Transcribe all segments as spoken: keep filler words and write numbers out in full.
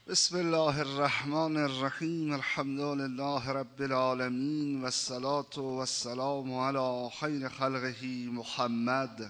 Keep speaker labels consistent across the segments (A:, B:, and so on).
A: بسم الله الرحمن الرحیم. الحمد لله رب العالمین و الصلاة و السلام علی خیر خلقه محمد.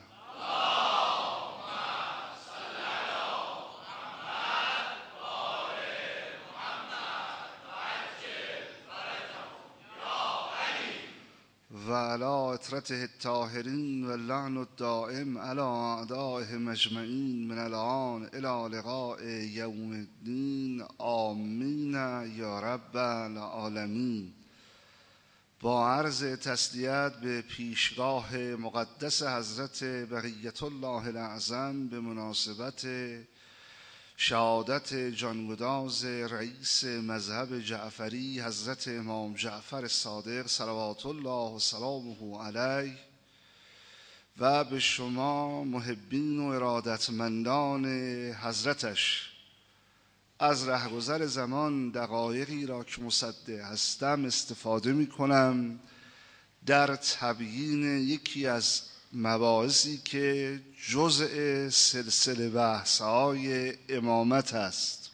A: و علی اطرته الطاهرین و اللعن الدائم علی اعدائه مجمعین من الان الی لقاء یوم الدین. آمین یا رب العالمین. با عرض تسلیت به پیشگاه مقدس حضرت بقیت الله الاعظم به مناسبت شهادت جانگداز رئیس مذهب جعفری حضرت امام جعفر صادق صلوات الله و سلامه علیه و به شما محبین و ارادتمندان حضرتش از رهگذر زمان دقایقی را که مصدق هستم استفاده می کنم در تبیین یکی از مباحثی که جزء سلسله بحث‌های امامت است.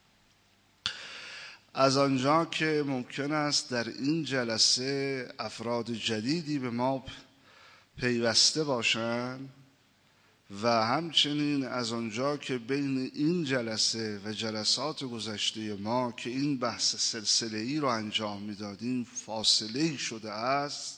A: از آنجا که ممکن است در این جلسه افراد جدیدی به ما پیوسته باشند و همچنین از آنجا که بین این جلسه و جلسات گذشته ما که این بحث سلسله‌ای رو انجام می‌دادیم فاصله‌ای شده است،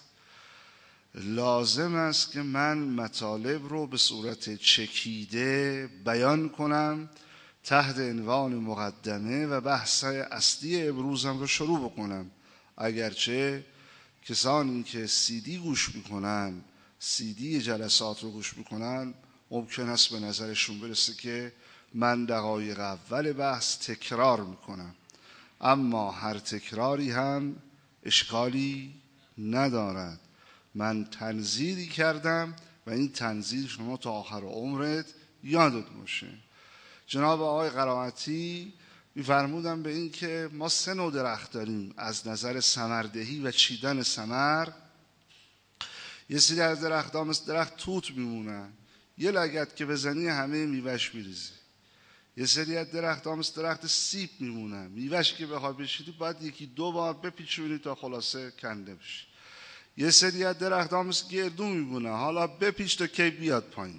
A: لازم است که من مطالب رو به صورت چکیده بیان کنم تحت عنوان مقدمه و بحث اصلی امروزم رو شروع بکنم. اگرچه کسانی که سیدی گوش میکنن سیدی جلسات رو گوش میکنن ممکن است به نظرشون برسه که من دقایق اول بحث تکرار میکنم، اما هر تکراری هم اشکالی ندارد. من تنظیری کردم و این تنظیر شما تا آخر عمرت یادت باشه. جناب آقای قرائتی می‌فرمودن به این که ما سه نوع درخت داریم از نظر ثمردهی و چیدن ثمر. یه سری از درخت‌ها مثل درخت توت میمونن، یه لگد که بزنی همه میوه‌اش میریزه. یه سری از درخت‌ها مثل درخت سیب میمونن، میوه‌اش که بخوای بچینی باید یکی دو بار بپیچونی تا خلاصه کنده بشه. یه سری از درخت‌ها مثل گردو میمونه، حالا بپیچ تا کی بیاد پایین.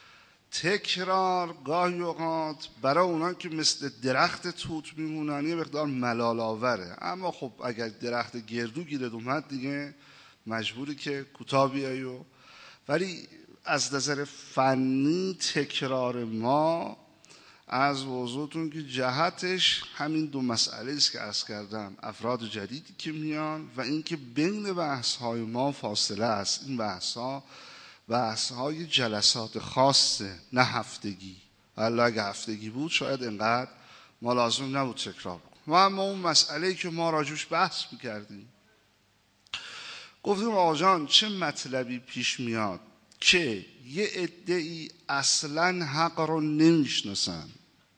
A: تکرار گاهی اوقات برای اونا که مثل درخت توت میمونن یه مقدار ملال آوره، اما خب اگر درخت گردو گیرد اومد دیگه مجبوری که کوتاه بیایی. و ولی از نظر فنی تکرار ما از وضوعتون که جهتش همین دو مسئله است که عرض کردم، افراد جدیدی که میان و اینکه بین بحث‌های ما فاصله است. این بحث‌ها بحث‌های جلسات خاصه، نه هفتگی. ولی اگه هفتگی بود شاید اینقدر ما لازم نبود تکرار کنیم. و اما اون مسئله‌ای که ما راجوش بحث می‌کردیم، گفتیم آقا جان چه مطلبی پیش میاد که یه عده‌ای اصلاً حق رو نمیشناسن،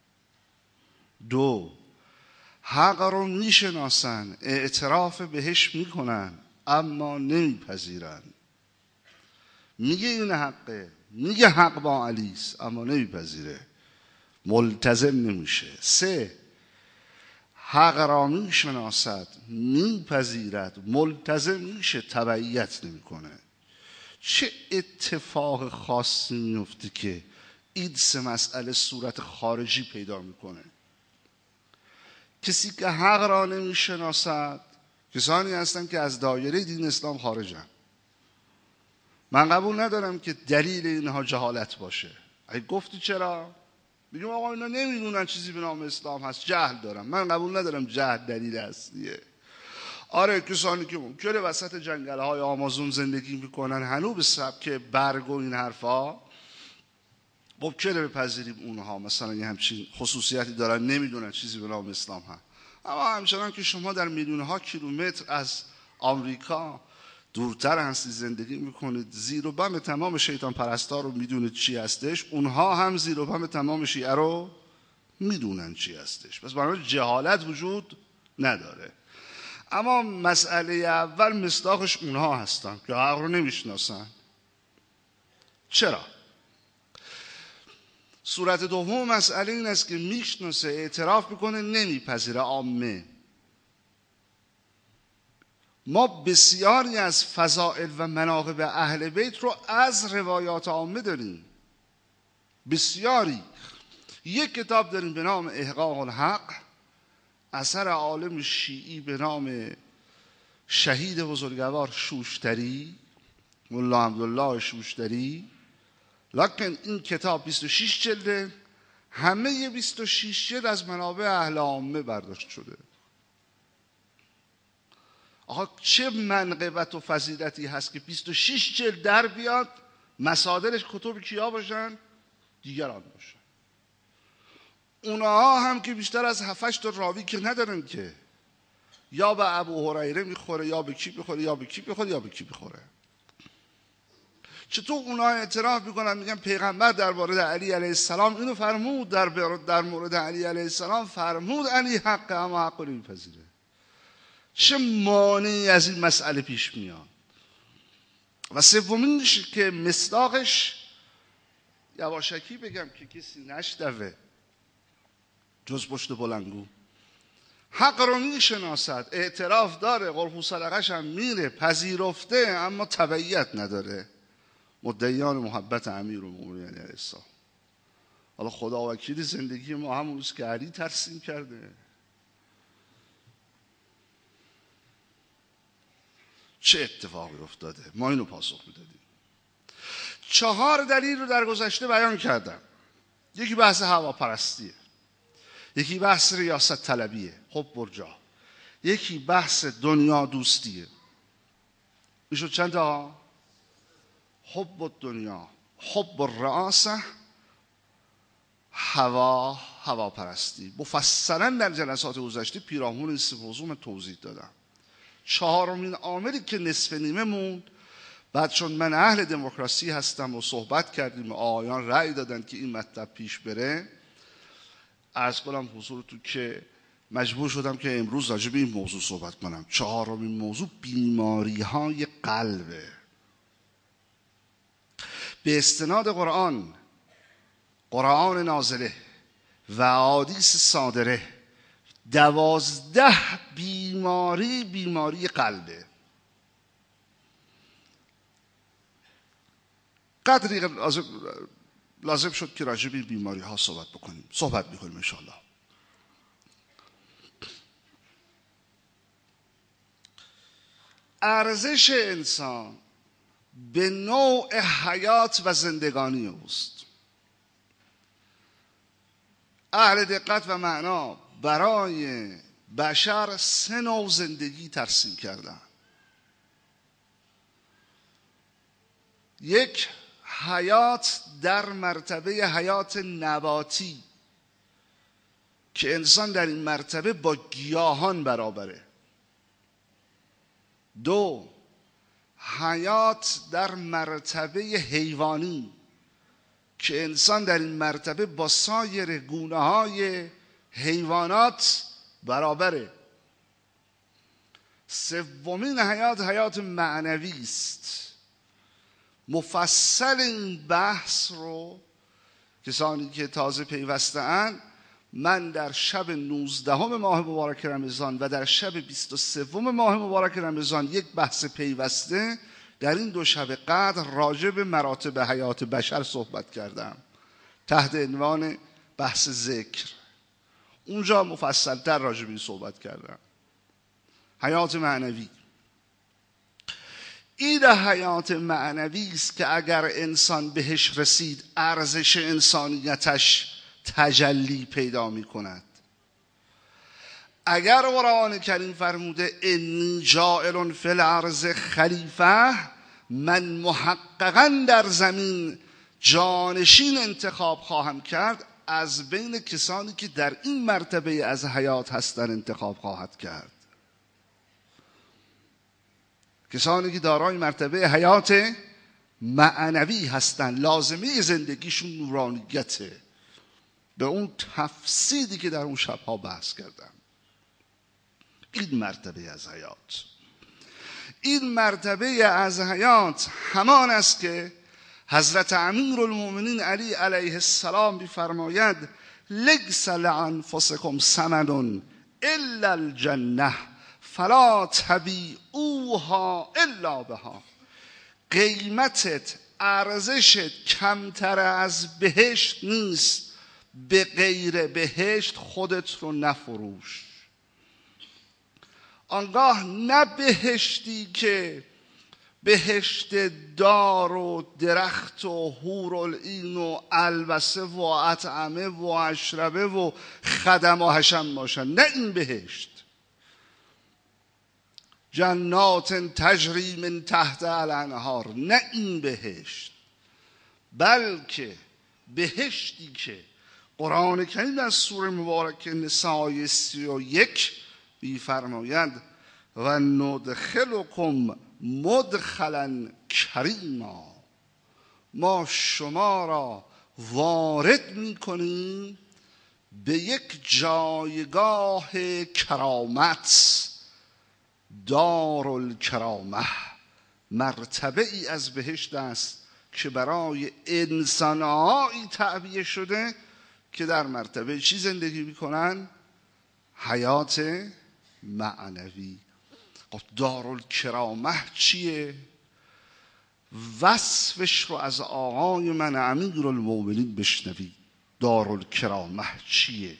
A: دو حق رو میشناسن اعتراف بهش میکنن اما نمیپذیرن. میگه این حقه، میگه حق با علیست اما نمیپذیره، ملتزم نمیشه. سه حق را میشناسد میپذیرد ملتزم میشه تبعیت نمیکنه. چه اتفاق خاصی میفته که این سه مسئله صورت خارجی پیدا میکنه؟ کسی که حق را نمیشناسد کسانی هستند که از دایره دین اسلام خارجن. من قبول ندارم که دلیل اینها جهالت باشه. اگه گفتی چرا؟ میگم آقا اینا نمیدونن چیزی به نام اسلام هست، جهل دارم. من قبول ندارم جهل دلیل اصلیه. آره کسانی که ممکنه وسط جنگل های آمازون زندگی میکنن هنوز به سبک برگ و این حرفا ممکنه بپذیریم اونها مثلا یه همچین خصوصیتی دارن، نمیدونن چیزی به نام اسلام هست. اما همچنان که شما در میلیون ها کیلومتر از آمریکا دورتر هستی زندگی میکنید، زیر و بم تمام شیطان پرستا رو میدونید چی هستش، اونها هم زیر و بم تمام شیعه رو میدونن چی هستش. پس برای جهالت وجود نداره. اما مسئله اول مصداقش اونها هستن که حق رو نمیشناسن. چرا؟ صورت دوم مسئله این است که میشناسه، اعتراف میکنه، نمیپذیره عامه. ما بسیاری از فضائل و مناقب اهل بیت رو از روایات عامه داریم، بسیاری. یک کتاب داریم به نام احقاق الحق، اثر عالم شیعی به نام شهید بزرگوار شوشتری، ملا عبدالله شوشتری. لکن این کتاب بیست و شش جلده، همه بیست و شش جلد از منابع اهل عامه برداشت شده. آقا چه منقبت و فضیلتی هست که بیست و شش جلد در بیاد، مصادرش کتب کیا باشن؟ دیگران باشن. اونها هم که بیشتر از هفت هشت راوی که ندارن که، یا به ابو هریره میخوره، یا به کی میخوره، یا به کی میخوره، یا به کی میخوره. چطور اونها اعتراف میکنن میگن پیغمبر در مورد علی علیه السلام اینو فرمود، در در مورد علی علیه السلام فرمود علی حق، اما حق رو نمیپذیره. چه مانعی از این مسئله پیش میاد؟ و سومینش که مصداقش یواشکی بگم که کسی نشنوه جز پشت بلندگو، حق رو میشناسد، اعتراف داره، قرب و صدقش هم میره، پذیرفته، اما تبعیت نداره. مدعیان محبت امیرالمومنین علیه السلام. حالا خدا وکیلی زندگی ما همون روز که علی ترسیم کرده. چه اتفاقی افتاده؟ ما اینو پاسخ میدادیم. چهار دلیل رو در گذشته بیان کردم. یکی بحث هواپرستیه، یکی بحث ریاست طلبیه، حب برجا، یکی بحث دنیا دوستیه. میشد چند تا؟ حب الدنیا، حب الرئاسه، هوا، هواپرستی. مفصلا در جلسات گذشته پیرامون این سه موضوع من توضیح دادم. چهارمین عاملی که نصف نیمه موند، بعد چون من اهل دموکراسی هستم و صحبت کردیم و آقایان رأی دادن که این مطلب پیش بره، عرض کنم حضورتون که مجبور شدم که امروز راجع به این موضوع صحبت کنم. چهارمین موضوع بیماری های قلبه. به استناد قرآن، قرآن نازله و احادیث صادره، دوازده بیماری بیماری قلبه. قدری لازم, لازم شد که راجع به این بیماری ها صحبت بکنیم. صحبت میکنیم انشاءالله. ارزش انسان به نوع حیات و زندگانی اوست. اهل دقت و معنا برای بشر سه نوع زندگی ترسیم کردن. یک، حیات در مرتبه حیات نباتی که انسان در این مرتبه با گیاهان برابره. دو، حیات در مرتبه حیوانی که انسان در این مرتبه با سایر گونه های حیوانات برابره. سومین حیات حیات معنوی است. مفصل این بحث رو کسانی که تازه پیوسته‌اند، من در شب نوزدهم ماه مبارک رمضان و در شب بیست و سوم ماه مبارک رمضان یک بحث پیوسته در این دو شب قدر راجع به مراتب حیات بشر صحبت کردم تحت عنوان بحث ذکر. اونجا مفصل‌تر راجع به این صحبت کردم. حیات معنوی، این حیات معنوی است که اگر انسان بهش رسید ارزش انسانیتش تجلی پیدا می کند. اگر قرآن کریم فرموده انی جاعل فی الارض خلیفه، من محققا در زمین جانشین انتخاب خواهم کرد، از بین کسانی که در این مرتبه از حیات هستند انتخاب خواهد کرد. کسانی که دارای مرتبه حیات معنوی هستند، لازمه زندگیشون نورانیته، به اون تفسیری که در اون شبها بحث کردم. این مرتبه از حیات، این مرتبه از حیات همان است که حضرت امیرالمؤمنین علی علیه السلام می‌فرماید لیس لانفسکم ثمن الا الجنه فلا تبیعوها الا بها. قیمتت، ارزشت کمتر از بهشت نیست، به غیر بهشت خودت رو نفروش. آنگاه نه بهشتی که بهشت دار و درخت و حورالعین و البسه و اطعمه و اشربه و خدم و حشم باشن، نه این بهشت. جنات تجری من تحت الانهار، نه این بهشت، بلکه بهشتی که قرآن کریم در سوره مبارکه نساء سی و یک می‌فرماید و ندخلکم مدخلا کریما، ما شما را وارد می‌کنیم به یک جایگاه کرامت. دارالکرامه مرتبه ای از بهشت است که برای انسانهایی تعبیه شده که در مرتبه چی زندگی میکنن؟ حیات معنوی. دارالکرامه چیه؟ وصفش رو از آقای من امیرالمؤمنین بشنوید. دارالکرامه چیه؟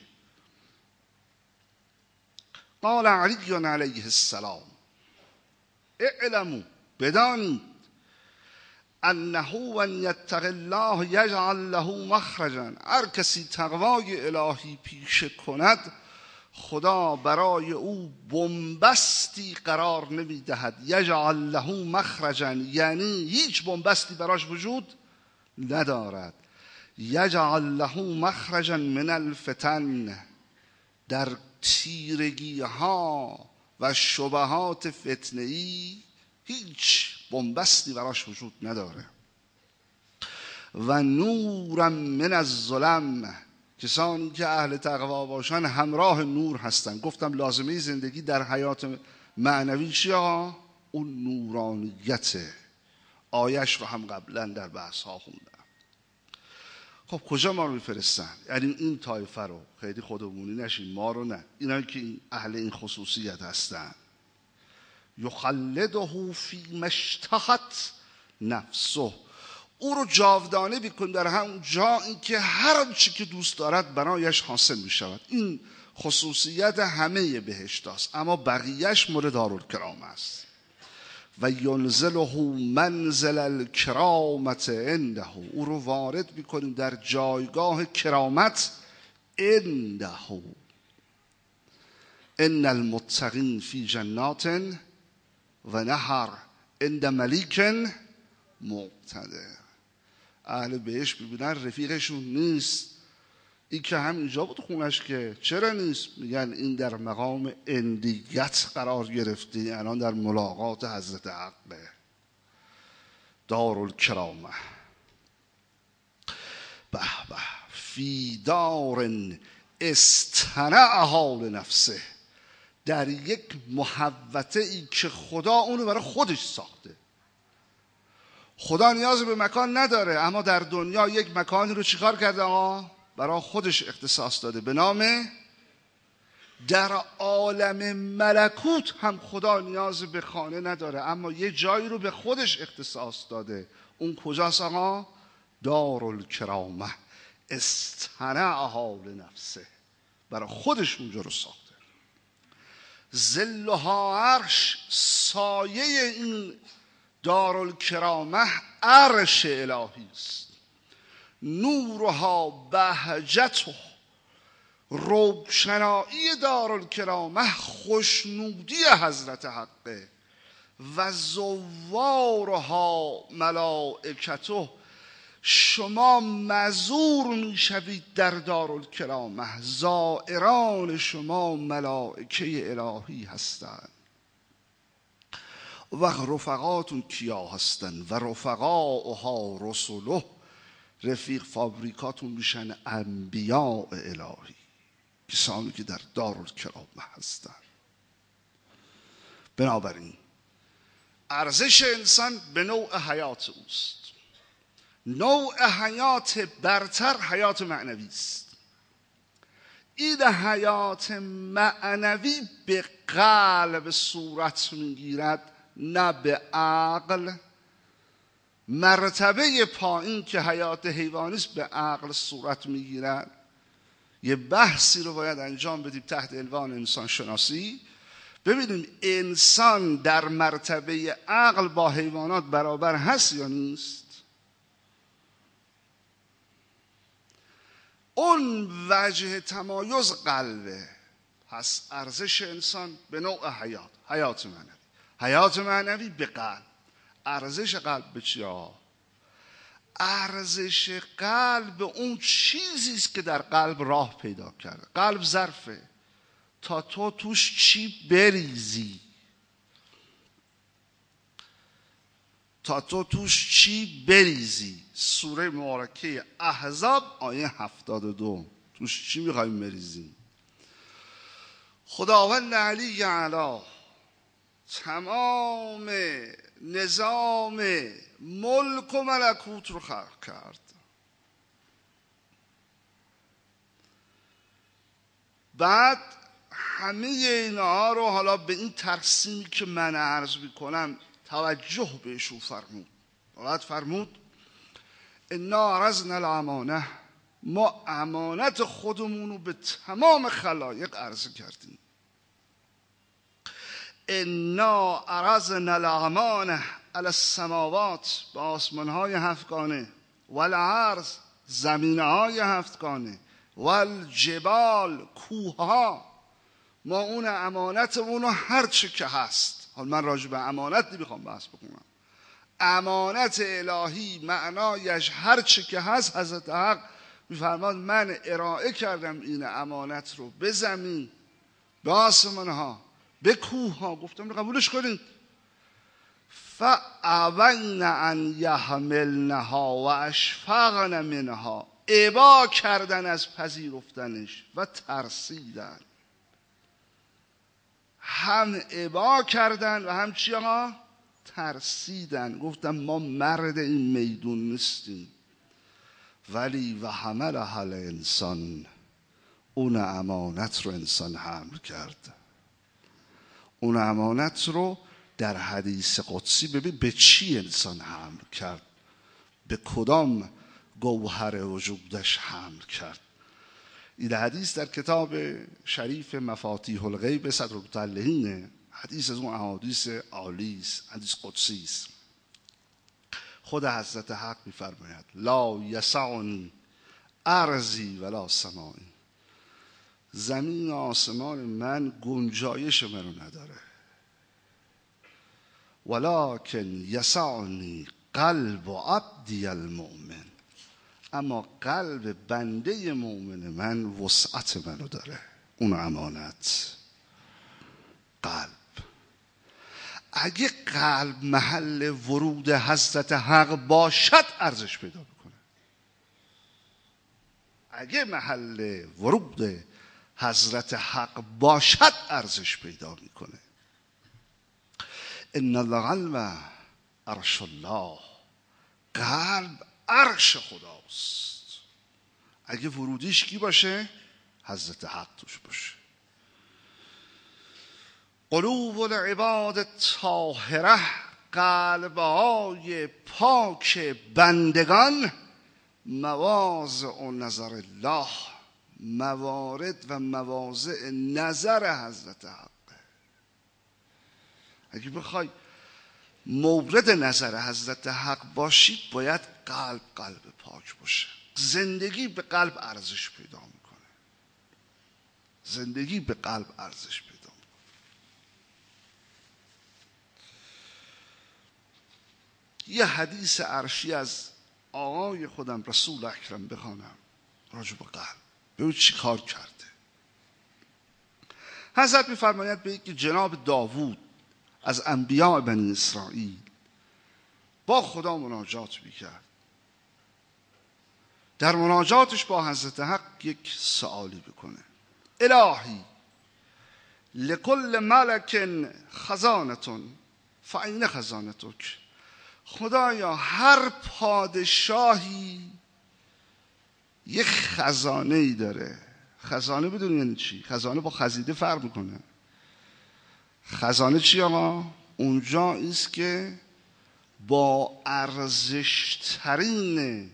A: قال علی علیه السلام اعلموا، بدانید، انه من یتق الله یجعل له مخرجا، هر کسی تقوای الهی پیشه کند خدا برای او بنبستی قرار نمیدهد. یجعل له مخرجا یعنی هیچ بنبستی براش وجود ندارد. یجعل له مخرجا من الفتن، در تیرگی ها و شبهات فتنه‌ای هیچ بنبستی براش وجود نداره. و نورا من الظلم، کسانی که اهل تقوا باشن همراه نور هستن. گفتم لازمه زندگی در حیات معنوی چیه؟ اون نورانیته. آیش رو هم قبلا در بحث ها خوندم. خب کجا ما رو میفرستن؟ یعنی این طایفه رو خیلی خودمونی نشین، ما رو نه، اینا که اهل این خصوصیت هستن. یخلده فی مشتهت نفسه، او رو جاودانه بیکن در همون جایی که هر چی که دوست دارد برایش حاصل می شود. این خصوصیت همه بهشت است، اما بقیهش مورد دارالکرامه است. و ینزله منزل الکرامت عنده، او رو وارد میکنیم در جایگاه کرامت عنده. ان المتقین فی جنات و نهر عند ملیک مقتدر. اهل بهشت ببینن رفیقشون نیست، این که همینجا بود خونش، که چرا نیست؟ میگن این در مقام اندیت قرار گرفتی، الان در ملاقات حضرت حقه. دارالکرامه. به به، فی دار اصطنعها لنفسه، در یک محوطه ای که خدا اونو برای خودش ساخته. خدا نیاز به مکان نداره، اما در دنیا یک مکانی رو چیکار کرده؟ آقا برای خودش اختصاص داده به نام. در عالم ملکوت هم خدا نیاز به خانه نداره، اما یه جایی رو به خودش اختصاص داده. اون کجاست آقا؟ دارالکرامه. اصطنعها لنفسه، برای خودش اونجا رو ساخته. ظلها عرش، سایه این دارالکرامه عرش الهی است. نورها بهجته، روشنایی دارالکرامه خوشنودی حضرت حقه. و زوارها ملائکته، شما مزور میشوید در دارالکرامه، زائران شما ملائکه الهی هستند. و رفقاتون کیا هستن؟ و رفقاؤها رسوله، رفیق فابریکاتون میشن انبیاء الهی، کسانی که در دارالکرامه هستن. بنابراین ارزش انسان به نوع حیات اوست. نوع حیات برتر حیات معنوی است. این حیات معنوی به قلب صورت میگیرد نه به عقل. مرتبه پایین که حیات حیوانی است به عقل صورت میگیرد. یه بحثی رو باید انجام بدیم تحت عنوان انسان شناسی، ببینیم انسان در مرتبه عقل با حیوانات برابر هست یا نیست. اون وجه تمایز قلبه. پس ارزش انسان به نوع حیات، حیات معنوی، حیات معنوی به قلب. ارزش قلب به چیا؟ ارزش قلب اون چیزی است که در قلب راه پیدا کرده. قلب ظرفه تا تو توش چی بریزی، تا تو توش چی بریزی. سوره مبارکه احزاب آیه هفتاد و دو، توش چی میخوایم بریزیم؟ خداوند علی اعلی تمام نظام ملک و ملکوت رو خلق کرد. بعد همه اینها رو حالا به این ترسیمی که من عرض میکنم توجه بهشون فرمود. باید فرمود انا عرضنا الامانه، ما امانت خودمون رو به تمام خلایق عرضه کردیم. انا عرضنا الامانه علی السماوات، به آسمان‌های هفتگانه، والارض، زمین‌های هفتگانه، والجبال، کوه‌ها. ما اون امانتمون رو هر چه که هست، حالا من راجع به امانت نمیخوام بحث بکنم، امانت الهی معنایش هر چه که هست، حضرت حق میفرماد من ارائه کردم این امانت رو به زمین، به آسمان‌ها، به کوه‌ها. گفتم قبولش کنید. فابین ان یحملنها و اشفقن منها، ابا کردن از پذیرفتنش و ترسیدن. هم ابا کردن و هم چی ها؟ ترسیدن. گفتم ما مرد این میدون نیستیم. ولی و حملها الانسان، اون امانت رو انسان حمل کرد. اون امانت رو در حدیث قدسی ببین به چی انسان حمل کرد، به کدام گوهر وجودش حمل کرد. این حدیث در کتاب شریف مفاتیح الغیب صدر المطلعینه. حدیث از اون احادیث عالی است، حدیث قدسی است. خود حضرت حق می‌فرماید لا یسعنی ارضی ولا سمائی، زمین و آسمان من گنجایش منو نداره، ولکن یسعنی قلب عبدی المؤمن، اما قلب بنده مؤمن من وسعت منو داره. اون امانت قلب. اگه قلب محل ورود حضرت حق باشد ارزش پیدا میکنه. اگه محل ورود حضرت حق باشد ارزش پیدا میکنه. ان القلب عرش الله، قلب عرش خداست. اگه ورودیش کی باشه؟ حضرت حق توش باشه. قلوب العباد طاهره، قلب‌های پاک بندگان، مواضع نظر الله، موارد و مواضع نظر حضرت حق. اگه بخوای مورد نظر حضرت حق باشید باید قلب قلب پاک باشه. زندگی به قلب ارزش پیدا میکنه. زندگی به قلب ارزش پیدا میکنه. یه حدیث عرشی از آقای خودم رسول اکرم بخوانم راجع به قلب، ببین چی کار کرده. حضرت میفرماید به که جناب داوود از انبیاء بنی اسرائیل با خدا مناجات میکرد. در مناجاتش با حضرت حق یک سوالی بکنه: الهی لکل ملک خزانتون فاین خزانتک، خدایا هر پادشاهی یک خزانه ای داره. خزانه بدون یعنی چی؟ خزانه با خزیده فرق میکنه. خزانه چی آقا؟ اونجا است که با ارزشترین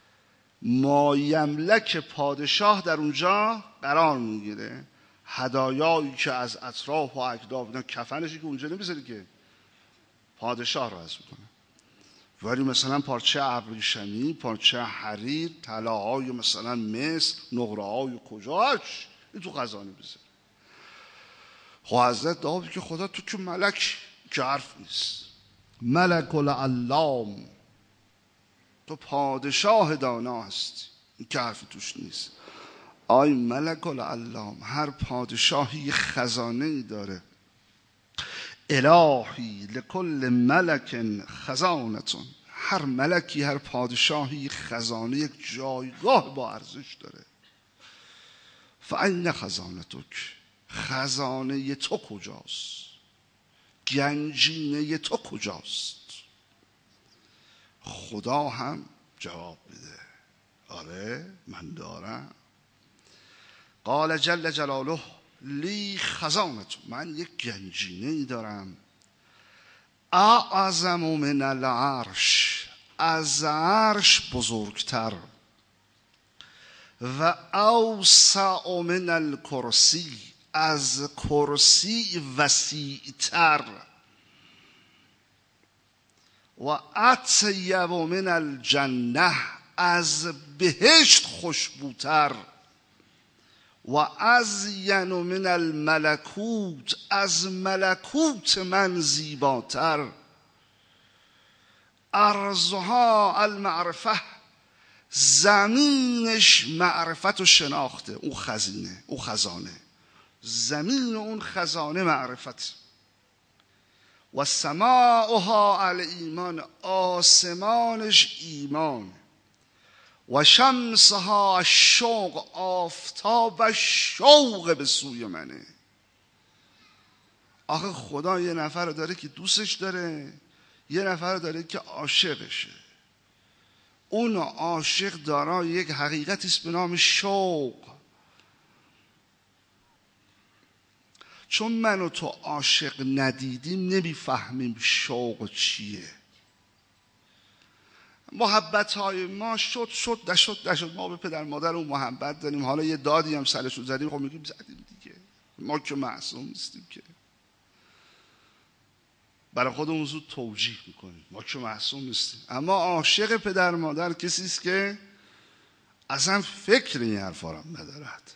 A: مایملک پادشاه در اونجا قرار میگیره. هدایایی که از اطراف و اکداف، کفنشی که اونجا نمیذاری که پادشاه رو عزم کنه، ولی مثلا پارچه ابریشمی، پارچه حریر، طلاهای مثلا مس، نقره‌های کجاش این تو خزانه بذاره. خب حضرت داوود که خدا تو که ملک که حرف نیست، ملک العلام، تو پادشاه دانا هستی، این که حرف توش نیست. آی ملک العلام، هر پادشاهی خزانه ای داره. الهی لکل ملک خزانتون، هر ملکی، هر پادشاهی خزانه، یک جایگاه با ارزش داره. فاین خزانتک، خزانه تو کجاست؟ گنجینه تو کجاست؟ خدا هم جواب بده آره من دارم. قال جل جلاله لی خزانت، من یک گنجینه ای دارم. اعظم من العرش، از عرش بزرگتر. و اوسع من الکرسی، از کرسی وسیعتر. و اطیب من الجنه، از بهشت خوشبوتر. و ازین من الملکوت، از ملکوت من زیباتر. ارضها المعرفه، زمینش معرفت و شناخته. اون خزینه، اون خزانه، زمین اون خزانه معرفت. و سماؤها الایمان، آسمانش ایمان. و شمسها الشوق، آفتابش شوق به سوی منه. آخه خدا یه نفر داره که دوستش داره، یه نفر داره که عاشقشه. اون عاشق دارای یک حقیقتی است به نام شوق. چون من و تو عاشق ندیدیم نمیفهمیم شوق چیه. محبت های ما شد شد نشد نشد، ما به پدر مادر اون محبت داریم، حالا یه دادی هم سرشون زدیم، خب میگیم زدیم دیگه، ما که معصوم نیستیم که. برای خودمون زود توجیه میکنیم ما که معصوم نیستیم. اما عاشق پدر مادر کسی است که اصلا فکر این حرفا را ندارد.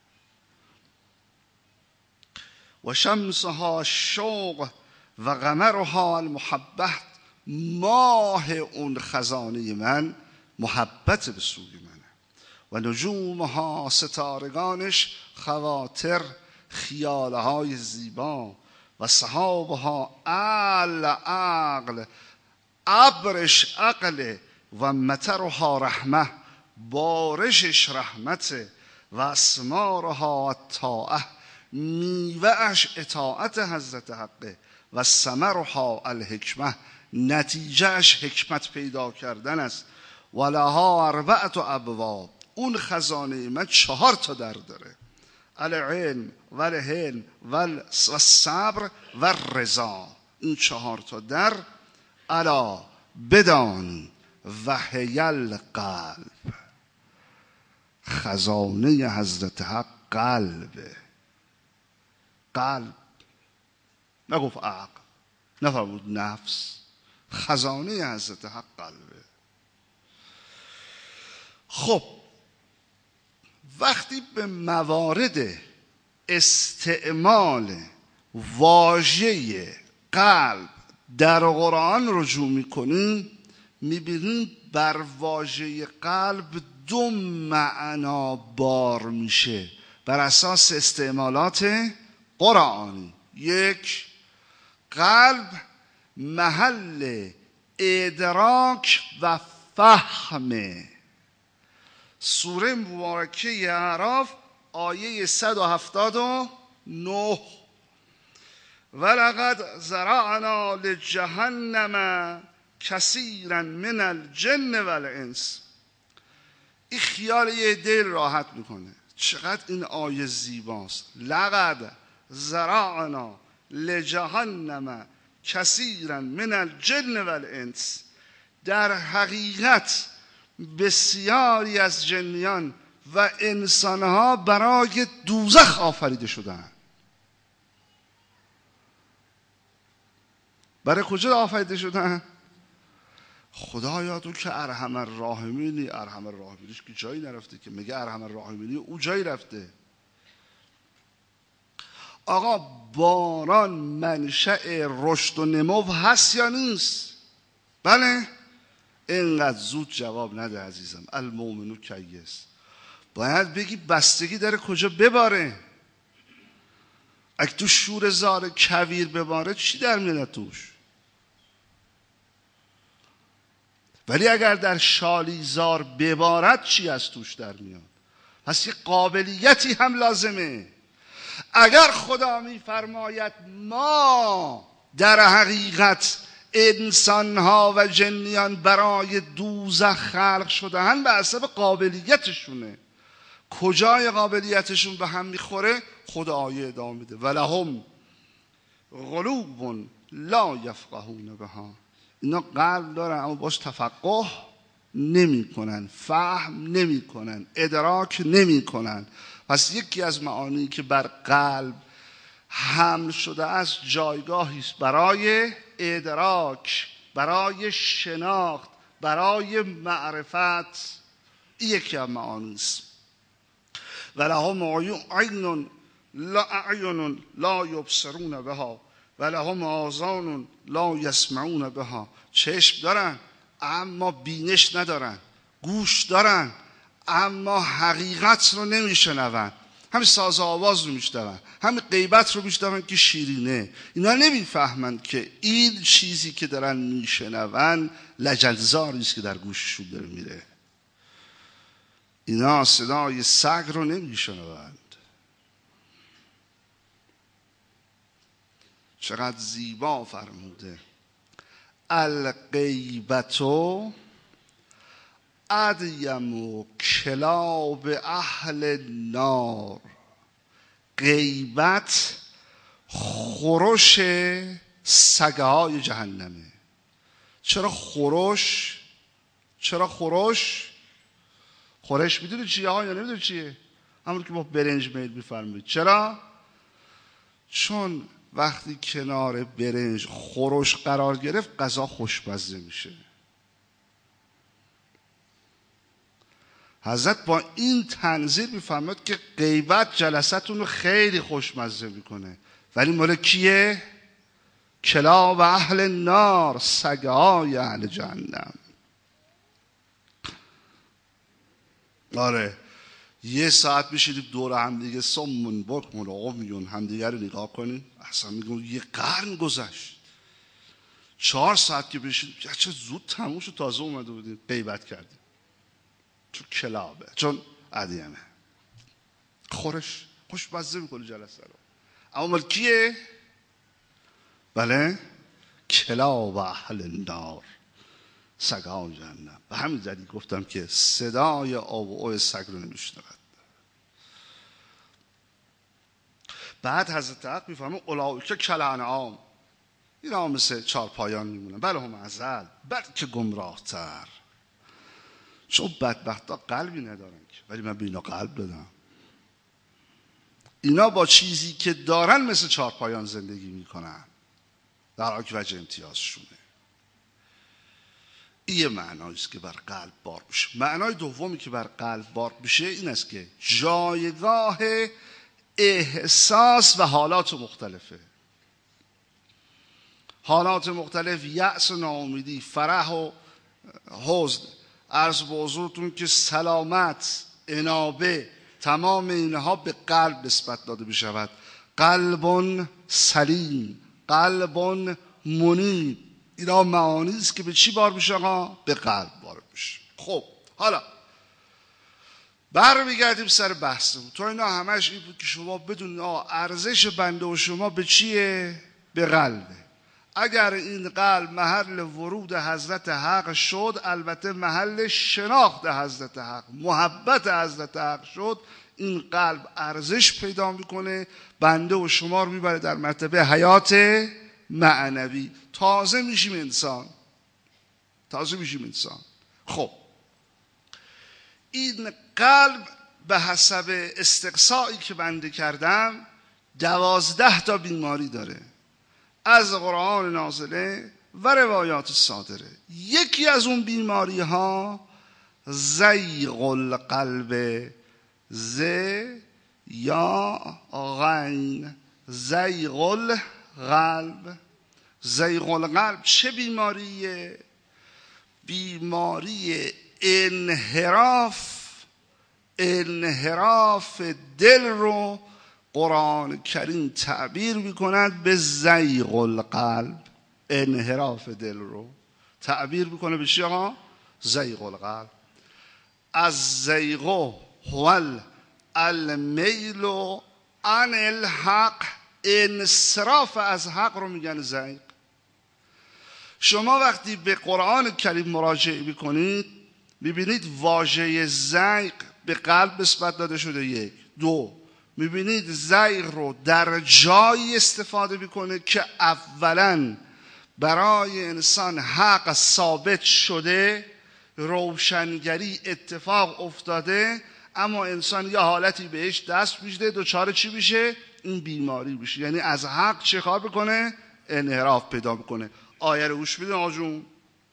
A: و شمسها الشوق و قمرها المحبت، ماه اون خزانه من محبت به سوی منه. و نجومها، ستارگانش، خواطر، خیالهای زیبا. و سحابها العقل، ابرش عقل. و مطرها رحمه، بارشش رحمته. و اسمارها الطاعه، میوهش اطاعت حضرت حقه. و ثمرها الحکمه، نتیجهش حکمت پیدا کردن است. و لها اربعة ابواب، اون خزانه من چهار تا در داره. العلم و الحلم و الصبر و الرضا، این چهار تا در. الا بدانی و هی القلب، خزانه حضرت حق قلبه. قلب، نگفت عقل، نفرمود نفس، خزانه حضرت حق قلبه. خب وقتی به موارد استعمال واژه قلب در قرآن رجوع میکنیم، میبینیم بر واژه قلب دو معنا بار میشه بر اساس استعمالات قرآنی. یک، قلب محل ادراک و فهمه. سوره مبارکه اعراف آیه صد و هفتاد و نه: ولقد زرعنا لجهنم کثیرا من الجن والانس. این خیال یه دل راحت میکنه. چقدر این آیه زیباست. لقد ذرأنا لجهنم کثیرا من الجن والانس. در حقیقت بسیاری از جنیان و انسانها برای دوزخ آفریده شدند. برای کجا آفریده شدن؟ خدایا تو که ارحم الراحمینی. ارحم الراحمینیش که جایی نرفته که، میگه ارحم الراحمینی او جایی رفته. آقا باران منشأ رشد و نمو هست یا نیست؟ بله. اینقدر زود جواب نده عزیزم. المؤمن کیس. باید بگی بستگی داره کجا بباره. اگه تو شور زار کویر بباره چی در میاد توش؟ ولی اگر در شالیزار ببارد چی از توش در میاد؟ پس یه قابلیتی هم لازمه. اگر خدا میفرماید ما در حقیقت انسانها و جنیان برای دوزخ خلق شدهن به حسب قابلیتشونه. کجای قابلیتشون به هم میخوره؟ خود آیه ادامه میده ولهم قلوب لا یفقهون بها. اینا قلب دارن اما باش تفقه نمی کنن، فهم نمی کنن، ادراک نمی کنن. پس یکی از معانی که بر قلب حمل شده است جایگاهی است برای ادراک، برای شناخت، برای معرفت. این یکی از معانی است. ولهم عین لا اعین لا یبصرون بها ولهم آذان لا یسمعون بها. چشم دارن اما بینش ندارن، گوش دارن اما حقیقت رو نمیشنون. همین ساز آواز رو میشنون، همین غیبت رو میشنون که شیرینه. اینا نمیفهمند که این چیزی که دارن میشنون لجلزاری است که در گوششون داره میره. اینا صدای سگ رو نمیشنوند. چقدر زیبا فرموده الغیبتو ادیم کلاب اهل نار. غیبت خورش سگهای جهنمه. چرا خورش؟ چرا خورش؟ خورش میدونی چیه ها یا نمیدونی چیه؟ همون که با برنج میل میفرمید. چرا؟ چون وقتی کنار برنج خورش قرار گرفت غذا خوشمزه میشه. حضرت با این تنظیر میفهمد که غیبت جلستون رو خیلی خوشمزه میکنه. ولی مال کیه؟ کلاب اهل نار، سگهای اهل جهنم. آره یه ساعت میشیدیم دور هم دیگه سمون بکمون عمیون هم دیگه رو نگاه کنیم. اصلا میگم یه قرن گذشت. چهار ساعت که بشیدیم چه زود تموم شد، تازه اومده بودیم غیبت کردیم. چون کلابه، چون عدیمه، خورش خوشمزه میکنه جلسه رو. اما مال کیه؟ بله کلاب اهل النار، سگان جهنم. به همین دلیل گفتم که صدای آب و اوی سگ رو نمیشنود. بعد حضرت حق میفهمه اولئک کالانعام، اینا مثل چارپایان میمونن. بله هم ازل بلکه گمراه تر. چون بدبختا قلبی ندارن که، ولی من به اینا قلب دادم. اینا با چیزی که دارن مثل چارپایان زندگی میکنن، در حالی که وجه امتیازشونه. این یه معناییست که بر قلب بار میشه. معنای دومی که بر قلب بار میشه این است که جایگاه احساس و حالات مختلفه. حالات مختلف، یأس و ناامیدی، فرح و حزن. عرض به حضورتون که سلامت، انابه، تمام اینها به قلب نسبت داده بشود. قلب سلیم، قلب منیب. اینا معانی است که به چی بار میشه آقا؟ به قلب بار میشه. خب حالا برمیگردیم سر بحثمون. تو اینا همش این بود که شما بدونید آقا ارزش بنده و شما به چیه؟ به قلبه. اگر این قلب محل ورود حضرت حق شد، البته محل شناخت حضرت حق، محبت حضرت حق شد، این قلب ارزش پیدا میکنه، بنده و شما رو میبره در مرتبه حیات معنوی، تازه میشیم انسان، تازه میشیم انسان. خب این قلب به حسب استقصایی که بنده کردم دوازده تا بیماری داره از قرآن نازله و روایات صادره. یکی از اون بیماری ها زیغ القلب، ز یا غین، زیغ القلب. زیغ القلب چه بیماریه؟ بیماری انحراف، انحراف دل رو قرآن کریم تعبیر میکند به زیغ القلب. انحراف دل رو تعبیر میکنه به چی آقا؟ زیغ القلب. از زیغ هو المیل عن الحق، انصراف از حق رو میگن زیغ. شما وقتی به قرآن کریم مراجعه میکنید میبینید واژه زیغ به قلب نسبت داده شده. یک. دو، میبینید زیغ رو در جایی استفاده میکنه که اولا برای انسان حق ثابت شده، روشنگری اتفاق افتاده، اما انسان یه حالتی بهش دست میده، دوچار چی میشه؟ این بیماری میشه. یعنی از حق چه کار بکنه؟ انحراف پیدا میکنه. آیه رو گوش بدین آجون.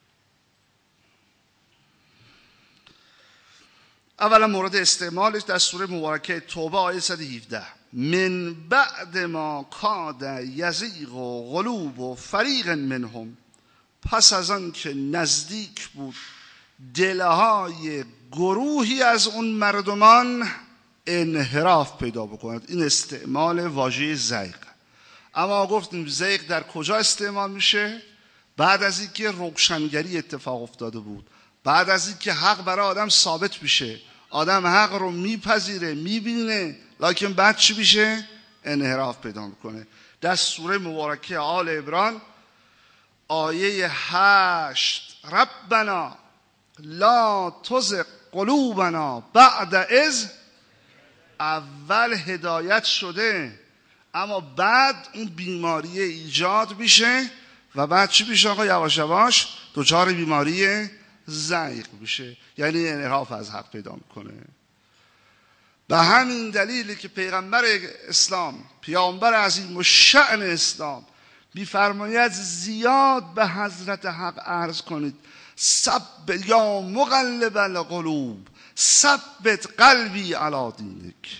A: اولا مورد استعمالش در سوره مبارکه توبه آیه صد و هفده، من بعد ما کاد یزیغ و قلوب و فریق منهم، پس از آن که نزدیک بود دلهای گروهی از اون مردمان انحراف پیدا بکند. این استعمال واژه زیغ. اما گفتیم زیغ در کجا استعمال میشه؟ بعد از اینکه روشنگری اتفاق افتاده بود، بعد از اینکه حق برای آدم ثابت میشه، آدم حق رو میپذیره، میبینه، لکن بعد چی میشه؟ انحراف پیدا میکنه. در سوره مبارکه آل عمران آیه هشت، ربنا لا تزغ قلوبنا بعد اذ، اول هدایت شده اما بعد اون بیماری ایجاد میشه و بعد چی میشه آقا؟ یواش یواش دچار بیماری زیغ میشه، یعنی انحراف از حق پیدا میکنه. به همین دلیلی که پیغمبر اسلام، پیامبر عظیم و شأن اسلام میفرماید زیاد به حضرت حق عرض کنید سب یا مقلب القلوب ثبت قلبی علی دینک.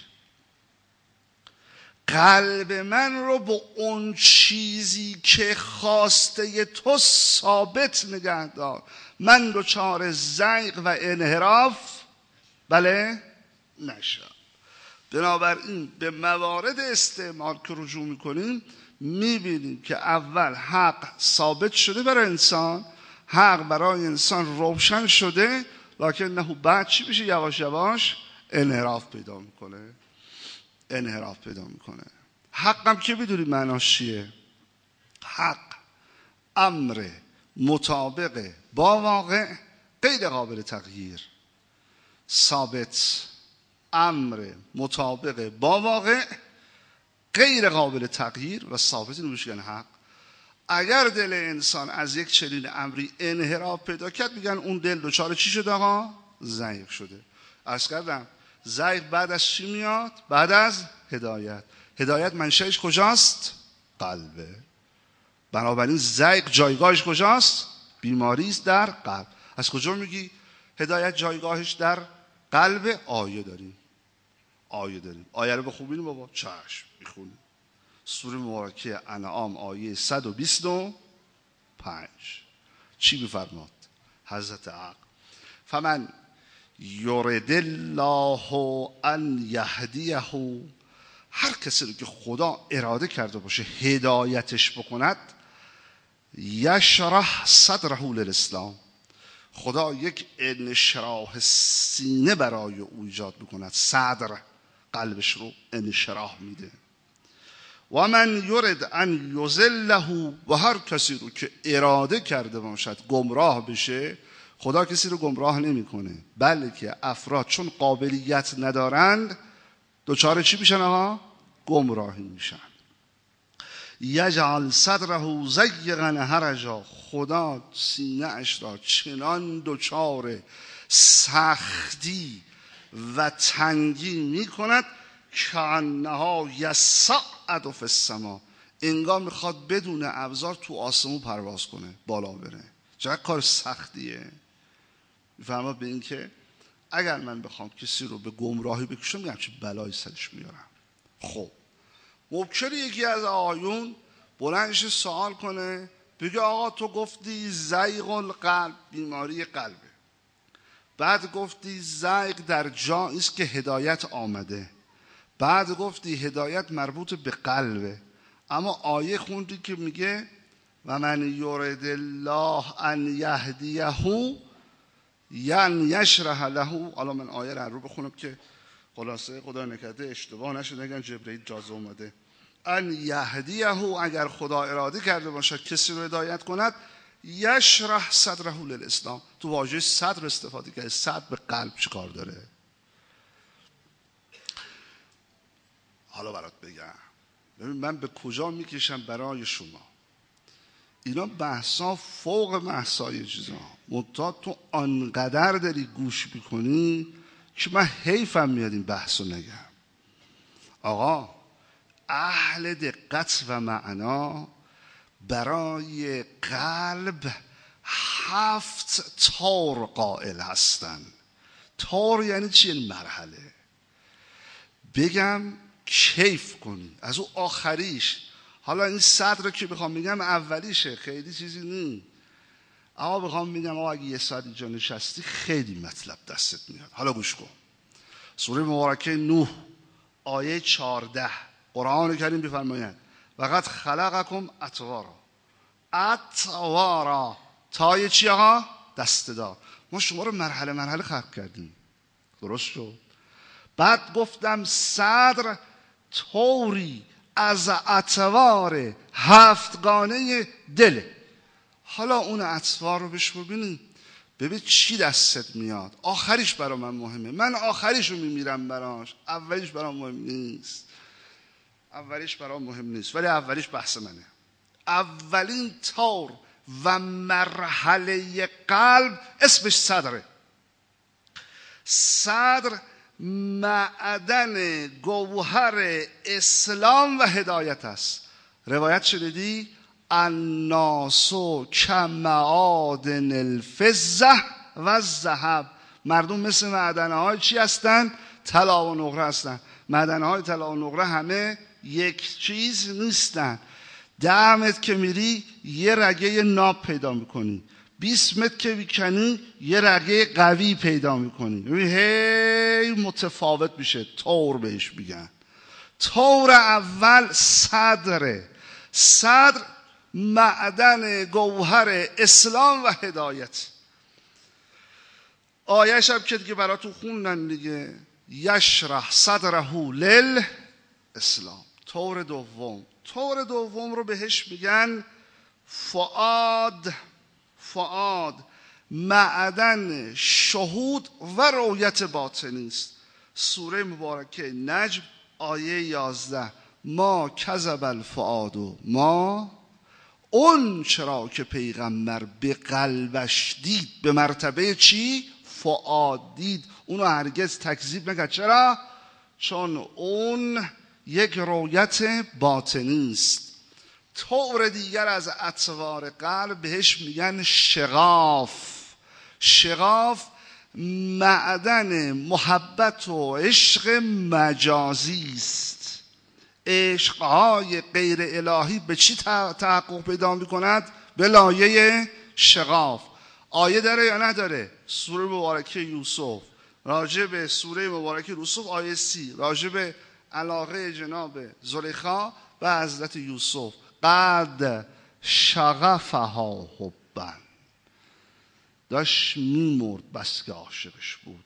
A: قلب من رو با اون چیزی که خواسته تو ثابت نگه دار، من دچار زیغ و انحراف بله نشم. بنابراین به موارد استعمال که رجوع میکنیم میبینیم که اول حق ثابت شده برای انسان، حق برای انسان روشن شده، لکن نه بعد چی میشه؟ یواش یواش انحراف پیدا میکنه، انحراف پیدا میکنه. حق هم که بدونید معناش چیه؟ حق امر مطابق با واقع، غیر قابل تغییر. ثابت، امر مطابق با واقع، غیر قابل تغییر و ثابت نمیشه حق. اگر دل انسان از یک چنین امری انحراف پیدا کرد میگن اون دل دچار چی شده آقا؟ زیغ شده. عرض کردم زیغ بعد از چی میاد؟ بعد از هدایت. هدایت منشأش کجاست؟ قلبه. بنابراین زیغ جایگاهش کجاست؟ بیماری است در قلب. از کجا میگی هدایت جایگاهش در قلب؟ آیه داریم، آیه داریم. آیه رو بخونیم بابا. چشم میخونیم. سوره مبارکه انعام آیه صد و بیست و پنج چی بفرماد حضرت حق؟ فمن یرد الله ان یهدیه، هر کسی رو که خدا اراده کرده باشه هدایتش بکند، یشرح صدره للاسلام، خدا یک انشراح سینه برای او ایجاد میکند. صدر قلبش رو انشراح میده. و من یرد ان یضله، و هر کسی رو که اراده کرده باشد گمراه بشه، خدا کسی رو گمراه نمیکنه، بلکه افراد چون قابلیت ندارند دوچار چی میشن آقا؟ گمراهی میشن. یجعل صدره ضیقا حرجا، خدا سینه اش را چنان دوچار سختی و تنگی میکند کانها یصعد فی السما، انگار میخواد بدون ابزار تو آسمون پرواز کنه، بالا بره. چقدر کار سختیه. میفهمم به این که اگر من بخوام کسی رو به گمراهی بکشم میگم چه بلایی سرش میارم. خب ممکنه یکی از آقایون بلندش سوال کنه بگه آقا تو گفتی زیغ القلب بیماری قلبه، بعد گفتی زیغ در جایی است که هدایت آمده، بعد گفتی هدایت مربوط به قلبه، اما آیه خوندی که میگه و من یرد الله ان یهدیه یعنی یشرح له. حالا من آیه رو بخونم که خلاصه خدا نکرده اشتباه نشه نگن جبرئیل جازه اومده. ان یهدیه، اگر خدا اراده کرده باشد کسی رو هدایت کند، یشرح صدره للاسلام. تو واژه صدر استفاده کرده. صدر به قلب چی کار داره؟ حالا برات بگم. ببین من به کجا میکشم برای شما. اینا بحثا فوق بحثای چیزا، منتها تو آنقدر داری گوش میکنی که من حیفم میاد این بحثو نگم. آقا اهل دقت و معنا برای قلب هفت طور قائل هستن. طور یعنی چی؟ یعنی مرحله. بگم کیف کنی از او آخریش. حالا این صدر رو که بخوام بگم اولیشه، خیلی چیزی نی. اما بخوام بگم آقا اگه یه ساعت اینجا نشستی خیلی مطلب دستت میاد. حالا گوش کن. سوره مبارکه نوح آیه چهارده قرآن کریم بفرمایند وقد خلقکم اطوارا. اطوارا تای چی آقا؟ دسته‌دار. ما شما رو مرحله مرحله خلق کردیم. درست شد؟ بعد گفتم صدر طوری از اطوار هفتگانه دله. حالا اون اطوار رو بهش ببینیم، ببین چی دستت میاد. آخریش برا من مهمه، من آخریش رو میمیرم براش، اولیش برام مهم نیست. اولیش برام مهم نیست ولی اولیش بحث منه. اولین طور و مرحله قلب اسمش صدره. صدر معدن گوهر اسلام و هدایت است. روایت شنیدی؟ الناس کمعادن الفضه و الذهب. مردم مثل معدن‌های چی هستن؟ طلا و نقره هستن. معدن‌های طلا و نقره همه یک چیز نیستن. ده متر که میری یه رگه ناب پیدا میکنی، بیست متر که میکنی یه رگه قوی پیدا میکنی، هی متفاوت میشه. طور بهش میگن. طور اول صدره. صدر معدن گوهر اسلام و هدایت. آیه شب که دیگه براتون خوندن دیگه. یشرح صدره للاسلام. طور دوم. طور دوم رو بهش میگن فؤاد. فؤاد معدن شهود و رؤیت باطنی است. سوره مبارکه نجم آیه یازده ما کذب الفؤاد و ما، اون چرا که پیغمبر به قلبش دید، به مرتبه چی؟ فؤاد دید، اونو هرگز تکذیب نکرد. چرا؟ چون اون یک رؤیت باطنی است. طور دیگر از اطوار قلب بهش میگن شغاف. شغاف معدن محبت و عشق مجازی است. عشقهای غیر الهی به چی تحقق پیدا میکند؟ به لایه شغاف. آیه داره یا نداره؟ سوره مبارکه یوسف راجع به سوره مبارکه یوسف آیه سی راجع به علاقه جناب زلیخا و حضرت یوسف. قد شغفها حبا، داشت میمرد بس که عاشقش بود.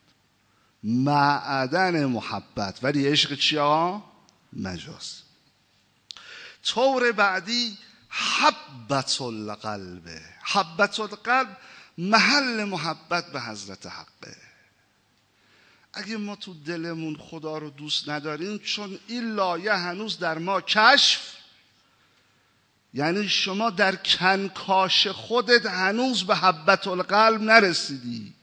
A: معدن محبت، ولی عشق چی ها؟ مجاز. طور بعدی حبت القلب. حبت القلب محل محبت به حضرت حقه. اگه ما تو دلمون خدا رو دوست نداریم، چون این لایه هنوز در ما کشف، یعنی شما در کنکاش خودت هنوز به حبت القلب نرسیدی،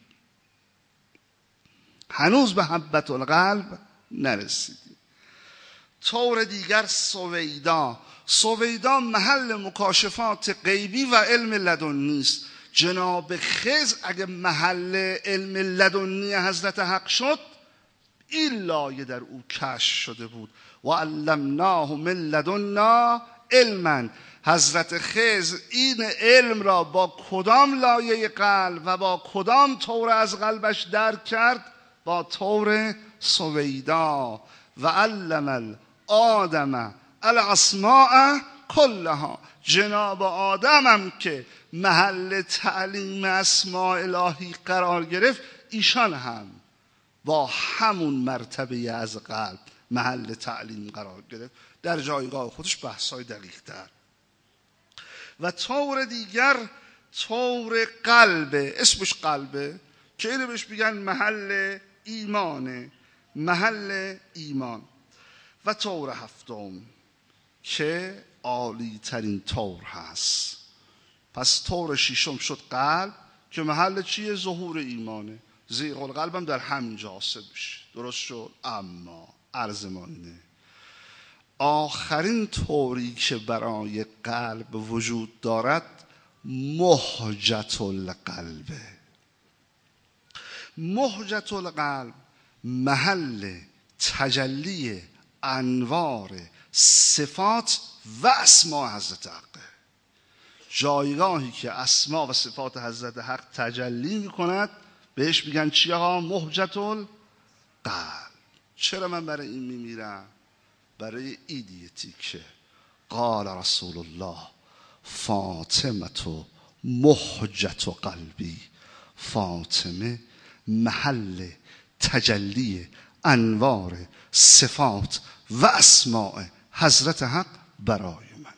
A: هنوز به حبت القلب نرسیدی. طور دیگر سویدا. سویدا محل مکاشفات غیبی و علم لدنی است. جناب خضر اگه محل علم لدنی حضرت حق شد، این لایه در او کشف شده بود. و علمناه من لدنا علما. حضرت خضر این علم را با کدام لایه قلب و با کدام طور از قلبش درک کرد؟ با طور سویدا. و علم الآدم الاسماء کلها. جناب آدم هم که محل تعلیم اسماء الهی قرار گرفت، ایشان هم با همون مرتبه از قلب محل تعلیم قرار گرفت، در جایگاه خودش بحثای دقیق تر. و طور دیگر طور قلبه، اسمش قلبه، که اینو بهش میگن محل ایمانه، محل ایمان. و طور هفتم که عالی ترین طور هست. پس طور ششم شد قلب که محل چیه؟ ظهور ایمانه. زیغ القلب هم در همینجا حاصل میشه. درست شد؟ اما عرض مانده آخرین طوری که برای قلب وجود دارد مهجت القلب. مهجت القلب محل تجلی انوار صفات و اسماء حضرت حق، جایگاهی که اسماء و صفات حضرت حق تجلی میکند بهش میگن چی ها؟ مهجت القلب. چرا من برای این میمیرم؟ برای ایدیتی که قال رسول الله فاطمه مهجت قلبی. فاطمه محل تجلی انوار صفات و اسماء حضرت حق برای منه.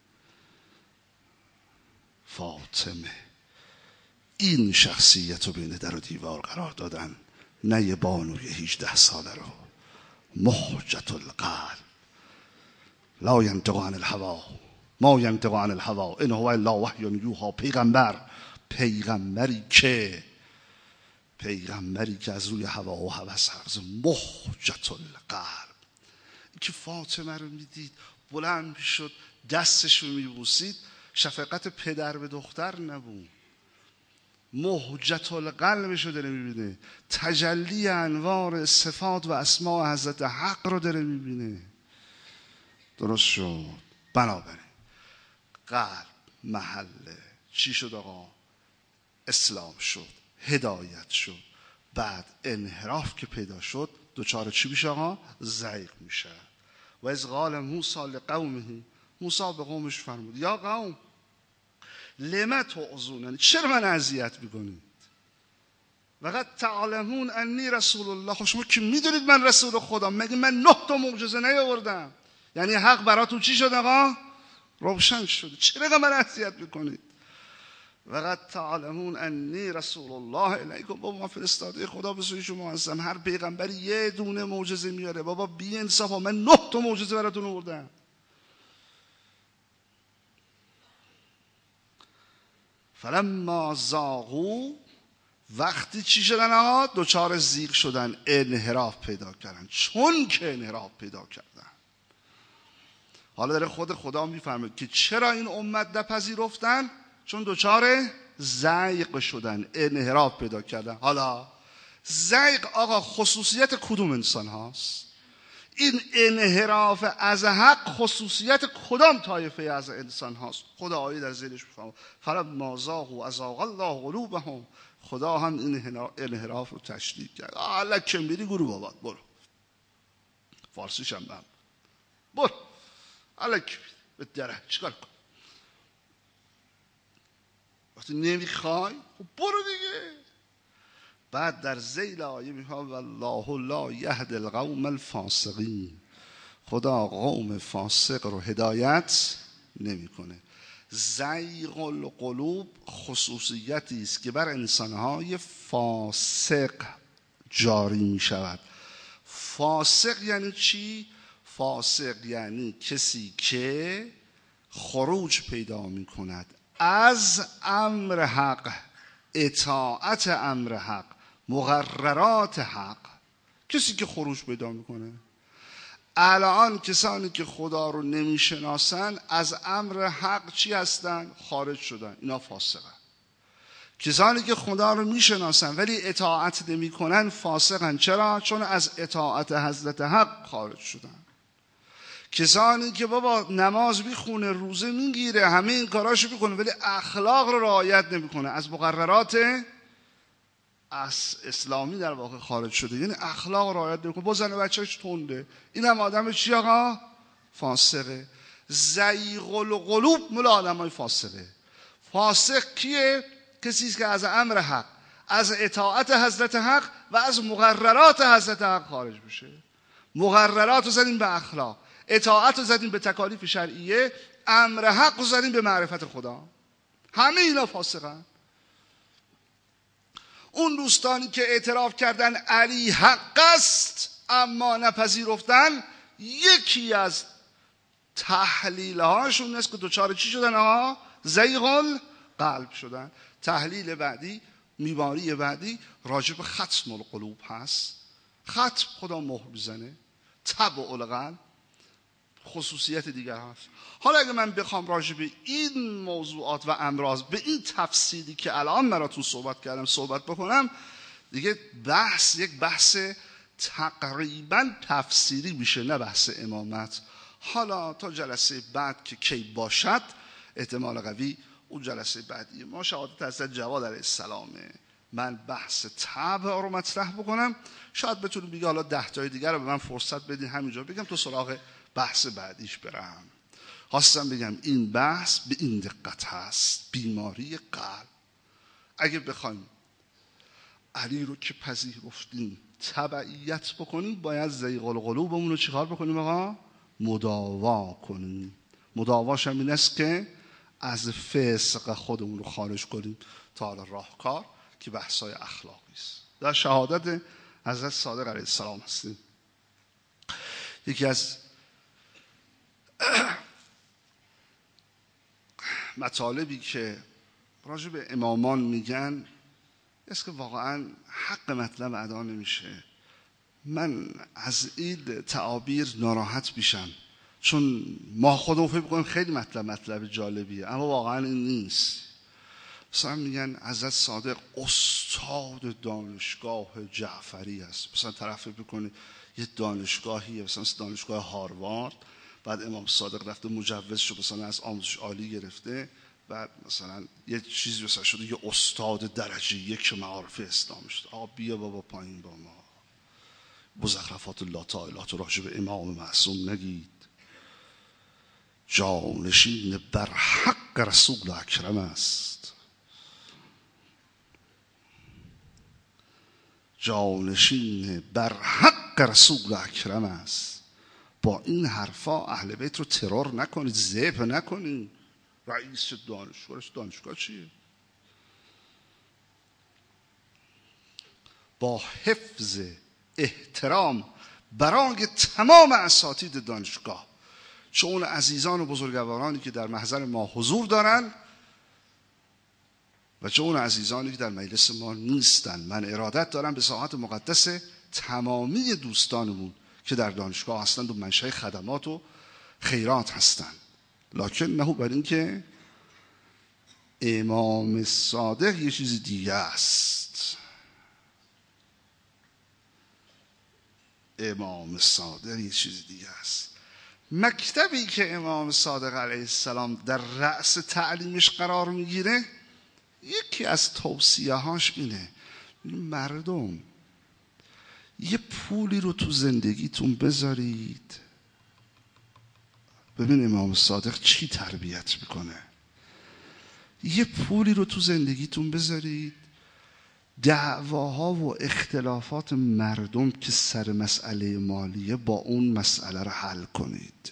A: فاطمه این شخصیت رو بین در و دیوار قرار دادن، نه یه بانوی هجده ساله رو. مهجت القلب لا ینطق عن الهوا ما ینطق عن الهوا ان هو الا وحی یوحی. پیغمبر، پیغمبری که پیغمبری که از روی هوا و هوس حرز. مهجت القلب. این که فاطمه رو میدید بلند میشد دستش رو میبوسید، شفقت پدر به دختر نبود، مهجت القلبش رو داره میبینه، تجلی انوار صفات و اسماء حضرت حق رو داره میبینه. درست شد؟ بنابراین قلب محل چی شد آقا؟ اسلام شد، هدایت شد. بعد انحراف که پیدا شد دوچار چی میشه آقا؟ زیغ میشه. و از قال موسی لقومه، موسی به قومش فرمود یا قوم لما تعظوننی، چرا من اذیت میکنید؟ وقد تعلمون انی رسول الله. خب شما که میدونید من رسول خدا، مگه من نه تا معجزه نیاوردم؟ یعنی حق براتون چی شد آقا؟ روشن شد. چرا من اذیت میکنید؟ وقد تعلمون انی رسول الله الیکم. بابا ما فرستاده خدا به سوی شما هستم. هر پیغمبری یه دونه معجزه میاره. بابا بی انصافا، من نه تا معجزه براتون آوردم. فلما زاغوا، وقتی چی شدن آقا؟ دوچار زیغ شدن، انحراف پیدا کردن. چون که انحراف پیدا کردن، حالا داره خود خدا میفهمه که چرا این امت نپذیرفتن، چون دوچار زیغ شدن، انحراف پیدا کردن. حالا زیغ آقا خصوصیت کدوم انسان هاست؟ این انحراف از حق خصوصیت کدام طایفه از انسان هاست؟ خدا آیه در ذهنش میفهمه فلما زاغوا ازاغ الله قلوبهم. خدا هم این انحراف رو تشدید کرد. حالا که میری گروه بابات برو، فارسیش هم بهم برو، حالا که به دره چیکار کن؟ وقتی نمیخوای خب برو دیگه. بعد در ذیل آیه میفهمه والله لا یهدی القوم الفاسقین. خدا قوم فاسق رو هدایت نمیکنه. زیغ القلوب خصوصیتی است که بر انسانهای فاسق جاری می شود. فاسق یعنی چی؟ فاسق یعنی کسی که خروج پیدا می کند از امر حق، اطاعت امر حق، مقررات حق. کسی که خروج پیدا می کنه. الان کسانی که خدا رو نمی شناسن از امر حق چی هستن؟ خارج شدن. اینا فاسقن. کسانی که خدا رو می شناسن ولی اطاعت نمی کنن فاسقن. چرا؟ چون از اطاعت حضرت حق خارج شدن. کسانی که بابا نماز میخونه، روزه میگیره، همه این کاراشو میکنه ولی اخلاق رو رعایت نمیکنه، از مقررات از اسلامی در واقع خارج شده، یعنی اخلاق رو رعایت نمیکنه، با زن و بچه‌اش تنده، این هم آدم چی آقا؟ فاسقه. زیغ القلوب مال آدمای فاسقه. فاسق کیه؟ کسی که از امر حق، از اطاعت حضرت حق و از مقررات حضرت حق خارج بشه. مقررات رو زدیم به اخلاق، اطاعت رو زدیم به تکالیف شرعیه، امر حق رو زدیم به معرفت خدا. همه اینا فاسقن. اون دوستانی که اعتراف کردن علی حق است اما نپذیرفتن، یکی از تحلیل هاشون است که دوچار چی شدن؟ ها زیغ القلب شدن. تحلیل بعدی، میباری بعدی راجع به ختم القلوب هست. ختم خدا مهر میزنه، طبع القلب خصوصیت دیگر هست. حالا اگه من بخوام راجع به این موضوعات و امراض به این تفصیلی که الان براتون صحبت کردم صحبت بکنم، دیگه بحث یک بحث تقریبا تفسیری میشه، نه بحث امامت. حالا تا جلسه بعد که کی باشد، احتمال قوی اون جلسه بعدی ما شهادت حضرت جواد علیه السلامه، من بحث طبع رو مطرح بکنم. شاید بتونیم بگه حالا ده تای دیگر رو به من فرصت بدین همینجا بگم تو سراغ بحث بعدیش برم. خواستم بگم این بحث به این دقت هست، بیماری قلب. اگه بخوایم علی رو که پذیرفتیم تبعیت بکنیم، باید زیغ القلوبمون رو چیکار بکنیم آقا؟ مداوا کنیم. مداواش هم این است که از فسق خودمون رو خارج کنیم تا حالا راهکار که بحثای اخلاقی است. در شهادت حضرت صادق علیه السلام هستیم. یکی از مطالبی که راجع به امامان میگن است که واقعا حق مطلب ادا نمیشه. من از این تعابیر ناراحت میشم، چون ما خودمون فکر می‌کنیم خیلی مطلب مطلب جالبیه، اما واقعا این نیست. مثلا میگن حضرت صادق استاد دانشگاه جعفری است. مثلا طرف بکنه یه دانشگاهیه، مثلا دانشگاه هاروارد، بعد امام صادق رفته مجوز شد مثلا از آموزش عالی گرفته، بعد مثلا یه چیزی مثلا شده یه استاد درجه یک معارف اسلام شد. آقا بیا بابا پایین با ما، مزخرفات الله تعالی تو راجع به امام معصوم نگید. جانشین بر حق رسول اکرم است، جانشین بر حق رسول اکرم است. با این حرفا اهل بیت رو ترور نکنید، ذبح نکنید. رئیس دانشگاه، دانشگاه چیه؟ با حفظ احترام برای تمام اساتید دانشگاه، چون عزیزان و بزرگوارانی که در محضر ما حضور دارن و چون عزیزانی که در مجلس ما نیستن، من ارادت دارم به ساحت مقدس تمامی دوستانمون که در دانشگاه هستند و منشأ خدمات و خیرات هستند. لکن نه بر این که امام صادق یه چیز دیگه است. امام صادق یه چیز دیگه است. مکتبی که امام صادق علیه السلام در رأس تعلیمش قرار میگیره، یکی از توصیه هاش اینه: مردم یه پولی رو تو زندگیتون بذارید. ببین امام صادق چی تربیت میکنه. یه پولی رو تو زندگیتون بذارید دعواها و اختلافات مردم که سر مسئله مالیه، با اون مسئله رو حل کنید.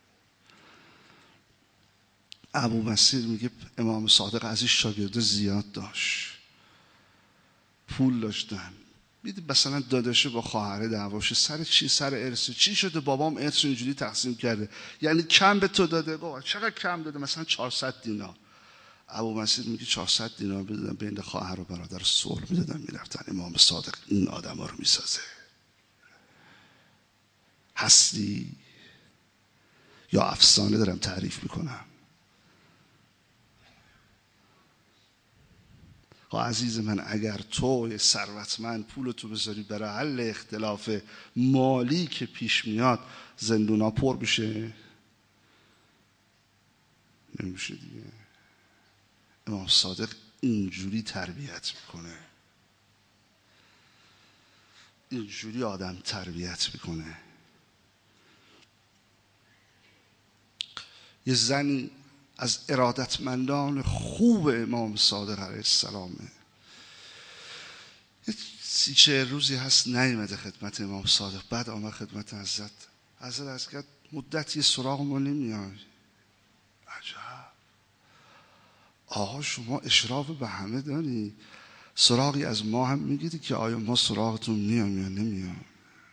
A: ابو مسیر میگه امام صادق از این شاگرده زیاد داشت، پول داشتن، میدید مثلا داداشه با خواهره دعواشه سر چی؟ سر ارث. چی شده؟ بابام ارث رو اینجوری تقسیم کرده. یعنی کم به تو داده؟ بابا چقدر کم داده؟ مثلا چهارصد دینار. ابو مسیر میگه چهارصد دینار بدادن بین خواهر و برادر، صلح میدادن میرفتن. امام صادق این آدم ها رو میسازه. هستی یا افسانه دارم تعریف میکنم؟ عزیز من، اگر تو ثروتمند پول تو بذاری برای حل اختلاف مالی که پیش میاد، زندونا پر بشه؟ نمیشه دیگه. امام صادق اینجوری تربیت میکنه، اینجوری آدم تربیت میکنه. یه زنی از ارادتمندان خوب امام صادق علیه السلامه، یه سی چهل روزی هست نیامده خدمت امام صادق. بعد آمد خدمت حضرت. حضرت از کرد مدتی سراغ ما نمیاد. عجب آقا، شما اشراف به همه داری، سراغی از ما هم میگیری که آیا ما سراغتون میام یا نمیام؟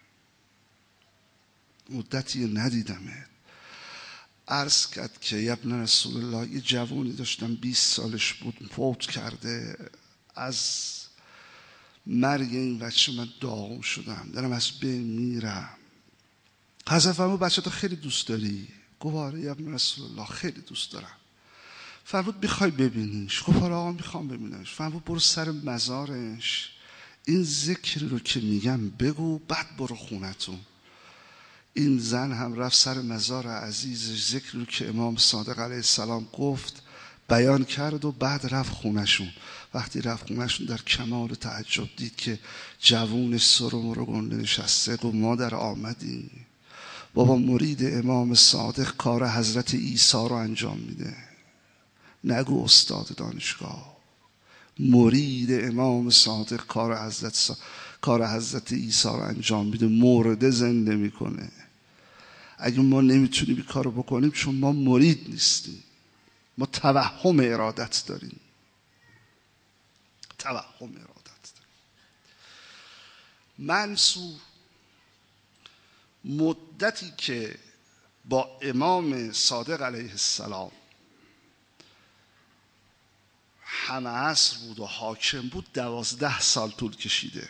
A: مدتی ندیدمه. عرض کرد که ابن رسول الله، یه جوانی داشتم بیست سالش بود، فوت کرده. از مرگ این بچه من داغون شدم، دارم از بین میرم. حضرت فرمود بچه تو خیلی دوست داری؟ گفت آره ابن رسول الله خیلی دوست دارم. فرمود میخوای ببینیش؟ گفت آره آقا میخوام ببینمش. فرمود برو سر مزارش، این ذکری رو که میگم بگو، بعد برو خونتون. این زن هم رفت سر مزار عزیزش، ذکر رو که امام صادق علیه السلام گفت بیان کرد و بعد رفت خونشون. وقتی رفت خونشون در کمال تعجب دید که جوونش سر و مرو گنده نشسته. گفت مادر آمدی؟ بابا مرید امام صادق کار حضرت عیسی رو انجام میده، نگو استاد دانشگاه. مرید امام صادق کار حضرت سا... کار حضرت عیسی رو انجام میده، مرده زنده میکنه. اگه ما نمیتونیم این کارو بکنیم چون ما مرید نیستیم، ما توهم ارادت داریم. توهم ارادت داریم. منصور مدتی که با امام صادق علیه السلام همه عصر بود و حاکم بود، دوازده سال طول کشیده.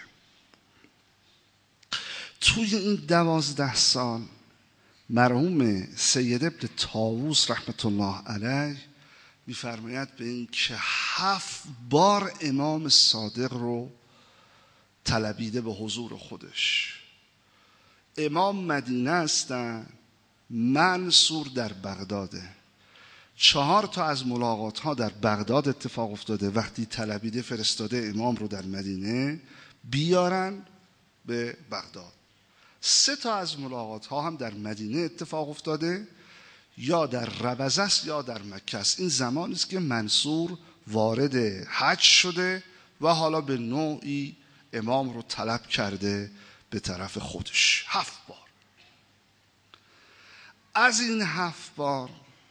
A: توی این دوازده سال مرحوم سید ابن طاووس رحمت الله علیه میفرماید به این که هفت بار امام صادق رو طلبیده به حضور خودش. امام مدینه هستن، منصور در بغداده. چهار تا از ملاقات ها در بغداد اتفاق افتاده. وقتی طلبیده فرستاده امام رو در مدینه بیارن به بغداد. سه تا از ملاقات ها هم در مدینه اتفاق افتاده، یا در ربضه است یا در مکه است. این زمانی است که منصور وارد حج شده و حالا به نوعی امام رو طلب کرده به طرف خودش. هفت بار. از این هفت بار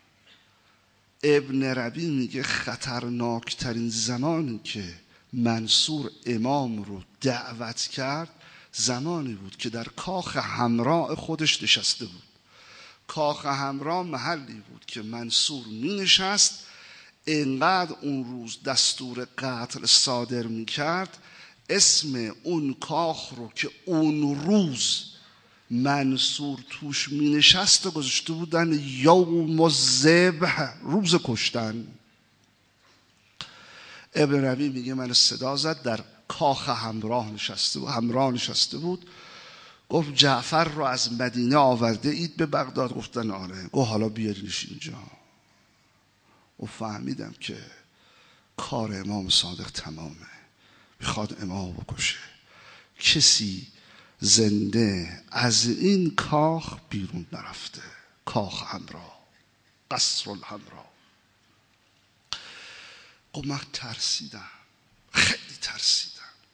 A: ابن ربیع میگه خطرناکترین زمانی که منصور امام رو دعوت کرد زمانی بود که در کاخ حمراء خودش نشسته بود. کاخ حمراء محلی بود که منصور می نشست. اینقدر اون روز دستور قتل صادر می کرد، اسم اون کاخ رو که اون روز منصور توش می نشست و گذاشته بودن یوم الذبح، روز کشتن. ابن ربیع میگه من صدا زد، در کاخ همراه نشسته بود همراه نشسته بود گفت جعفر رو از مدینه آورده اید به بغداد؟ گفتن آره. گفت حالا بیارینش اینجا. و فهمیدم که کار امام صادق تمامه، میخواد امام بکشه. کسی زنده از این کاخ بیرون نرفته. کاخ همراه، قصر الحمرا. گفت من ترسیدم، خیلی ترسیدم.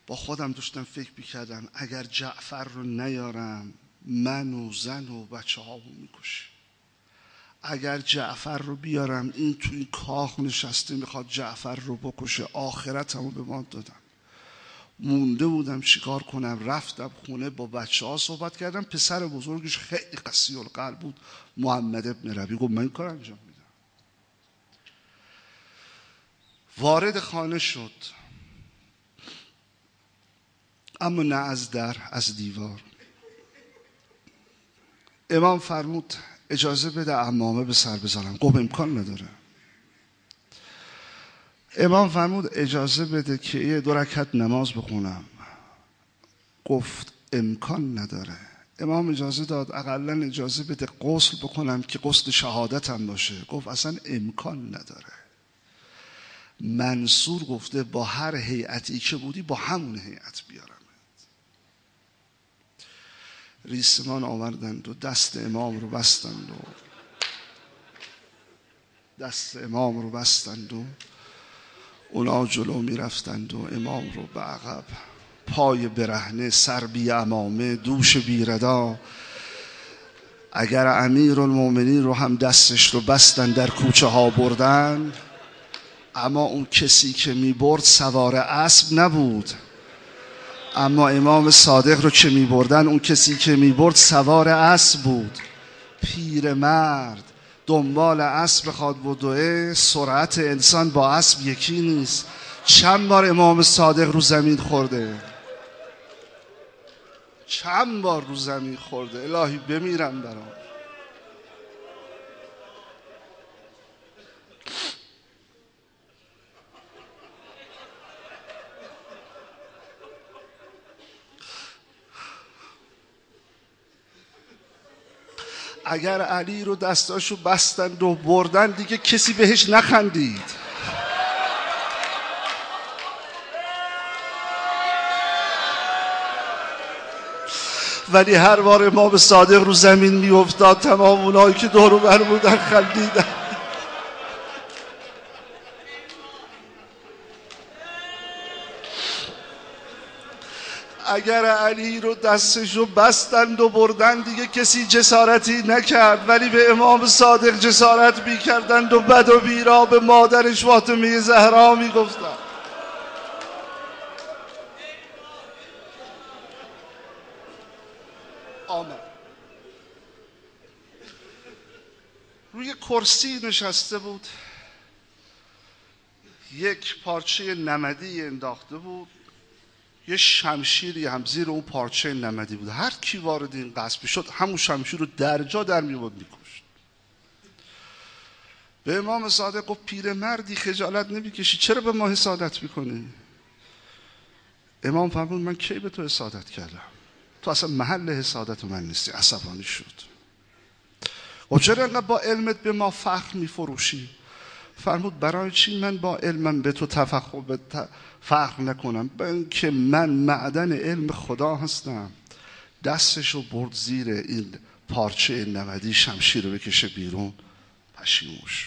A: با خودم داشتم فکر میکردم اگر جعفر رو نیارم من و زن و بچه هامو میکشه. اگر جعفر رو بیارم این توی کاخ نشسته میخواد جعفر رو بکشه، آخرتمو به ما دادم. مونده بودم چیکار کنم. رفتم خونه با بچه ها صحبت کردم. پسر بزرگش خیلی قسی القلب بود، محمد ابن ربیع، گفت من این کار انجام میدم. وارد خانه شد، اما نه از در، از دیوار. امام فرمود اجازه بده عمامه به سر بزنم. گفت امکان نداره. امام فرمود اجازه بده که یه دو رکعت نماز بخونم. گفت امکان نداره. امام اجازه داد اقلا اجازه بده غسل بکنم که غسل شهادتم باشه. گفت اصلا امکان نداره. منصور گفته با هر هیئتی که بودی با همون هیئت بیارم. ریسمان آوردند و دست امام رو بستند و دست امام رو بستند و اونا جلو می رفتند و امام رو به عقب، پای برهنه، سر بی عمامه، دوش بی ردا. اگر امیرالمومنین رو هم دستش رو بستن در کوچه ها بردن، اما اون کسی که می برد سوار اسب نبود. اما امام صادق رو که می بردن اون کسی که می برد سوار اسب بود. پیرمرد دنبال اسب بخواد بدوه، سرعت انسان با اسب یکی نیست. چند بار امام صادق رو زمین خورده، چند بار رو زمین خورده. الهی بمیرم برام. اگر علی رو دستاشو بستند و بردن دیگه کسی بهش نخندید. ولی هر بار امام صادق رو زمین می افتاد تمام اونایی که دور و بر بودن خندیدن. اگر علی رو دستشو بستند و بردن دیگه کسی جسارتی نکرد، ولی به امام صادق جسارت میکردند و بد و بیرا به مادرش فاطمه زهرا میگفتند. آمد روی کرسی نشسته بود، یک پارچه نمدی انداخته بود، یه شمشیری هم زیر اون پارچه نمدی بود. هر کی وارد این قصب شد همون شمشیر رو در جا در می‌آورد می‌کشت. به امام صادق گفت پیرمردی خجالت نمی‌کشی، چرا به ما حسادت می‌کنی؟ امام فرمود من کی به تو حسادت کردم؟ تو اصلا محل حسادت من نیستی. عصبانی شد. و چرا انقدر با علمت به ما فخر می‌فروشی؟ فرمود برای چی من با علمم به تو تفخر به فخر نکنم؟ به اینکه من معدن علم خدا هستم. دستشو برد زیر این پارچه نمدی، شمشیر رو بکشه بیرون، پشیمون شد.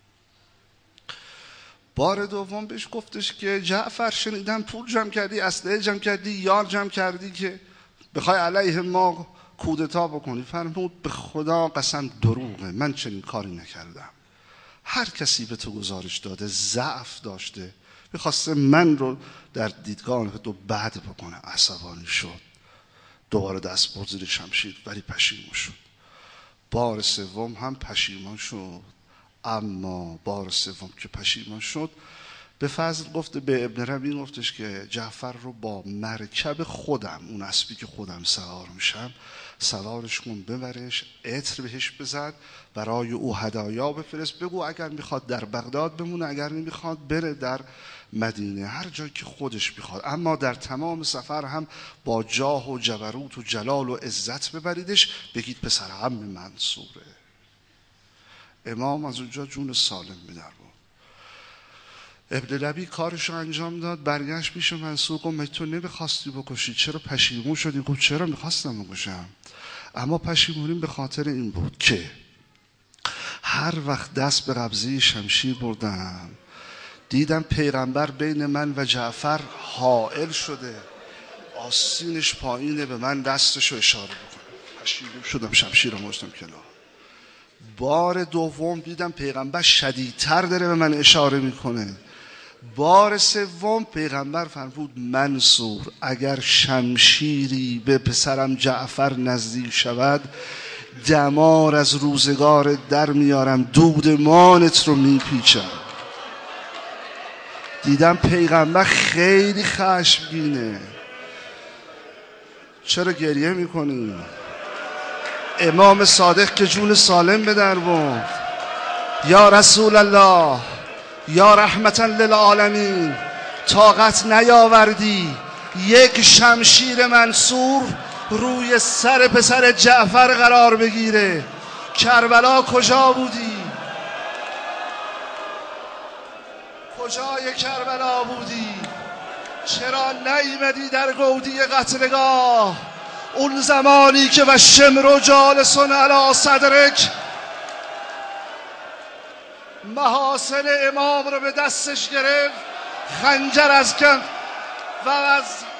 A: بار دوم بهش گفتش که جعفر شنیدم پول جمع کردی، اسلحه جمع کردی، یار جمع کردی که بخوای علیه ما کودتا بکنی. فرمود به خدا قسم دروغه، من چنین کاری نکردم. هر کسی به تو گزارش داده ضعف داشته، میخواسته من رو در دیدگاه تو بد بکنه. عصبانی شد، دوباره دست برد زیر شمشیر، ولی پشیمان شد. بار سوم هم پشیمان شد. اما بار سوم که پشیمان شد به فضل گفته به ابن ربیع گفتش که جعفر رو با مرکب خودم، اون اسبی که خودم سوار میشم، سوارش کن ببرش، عطر بهش بزن، برای او هدایا بفرست، بگو اگر میخواد در بغداد بمونه، اگر نمیخواد بره در مدینه، هر جایی که خودش میخواد، اما در تمام سفر هم با جاه و جبروت و جلال و عزت ببریدش، بگید پسر عم منصوره. امام از اونجا جون سالم می‌در بود. ابن ربیع کارش رو انجام داد، برگشت پیش منصور گفت مگه تو نمیخواستی بکشی؟ چرا پشیمون شدی؟ گفت چرا میخواستم بکشم، اما پشیمونیم به خاطر این بود که هر وقت دست به قبضه شمشیر بردم دیدم پیغمبر بین من و جعفر حائل شده، آستینش پایینه، به من دستشو اشاره بکنه. پشیمون شدم، شمشیر رو گذاشتم کنار. بار دوم دیدم پیغمبر شدیدتر داره به من اشاره میکنه. بار سوم پیغمبر فرمود منصور اگر شمشیری به پسرم جعفر نزدیک شود، دمار از روزگار در میارم، دودمانت رو میپیچم. دیدم پیغمبر خیلی خشمگینه. چرا گریه میکنی؟ امام صادق که جون سالم به در برد. یا رسول الله، یا رحمتا للعالمین، طاقت نیاوردی یک شمشیر منصور روی سر پسر جعفر قرار بگیره. کربلا کجا بودی؟ کجای کربلا بودی؟ چرا نیامدی در گودی قتلگاه؟ اون زمانی که و شمر جالسون علی صدرک محاسن امام رو به دستش گرفت، خنجر از کف و از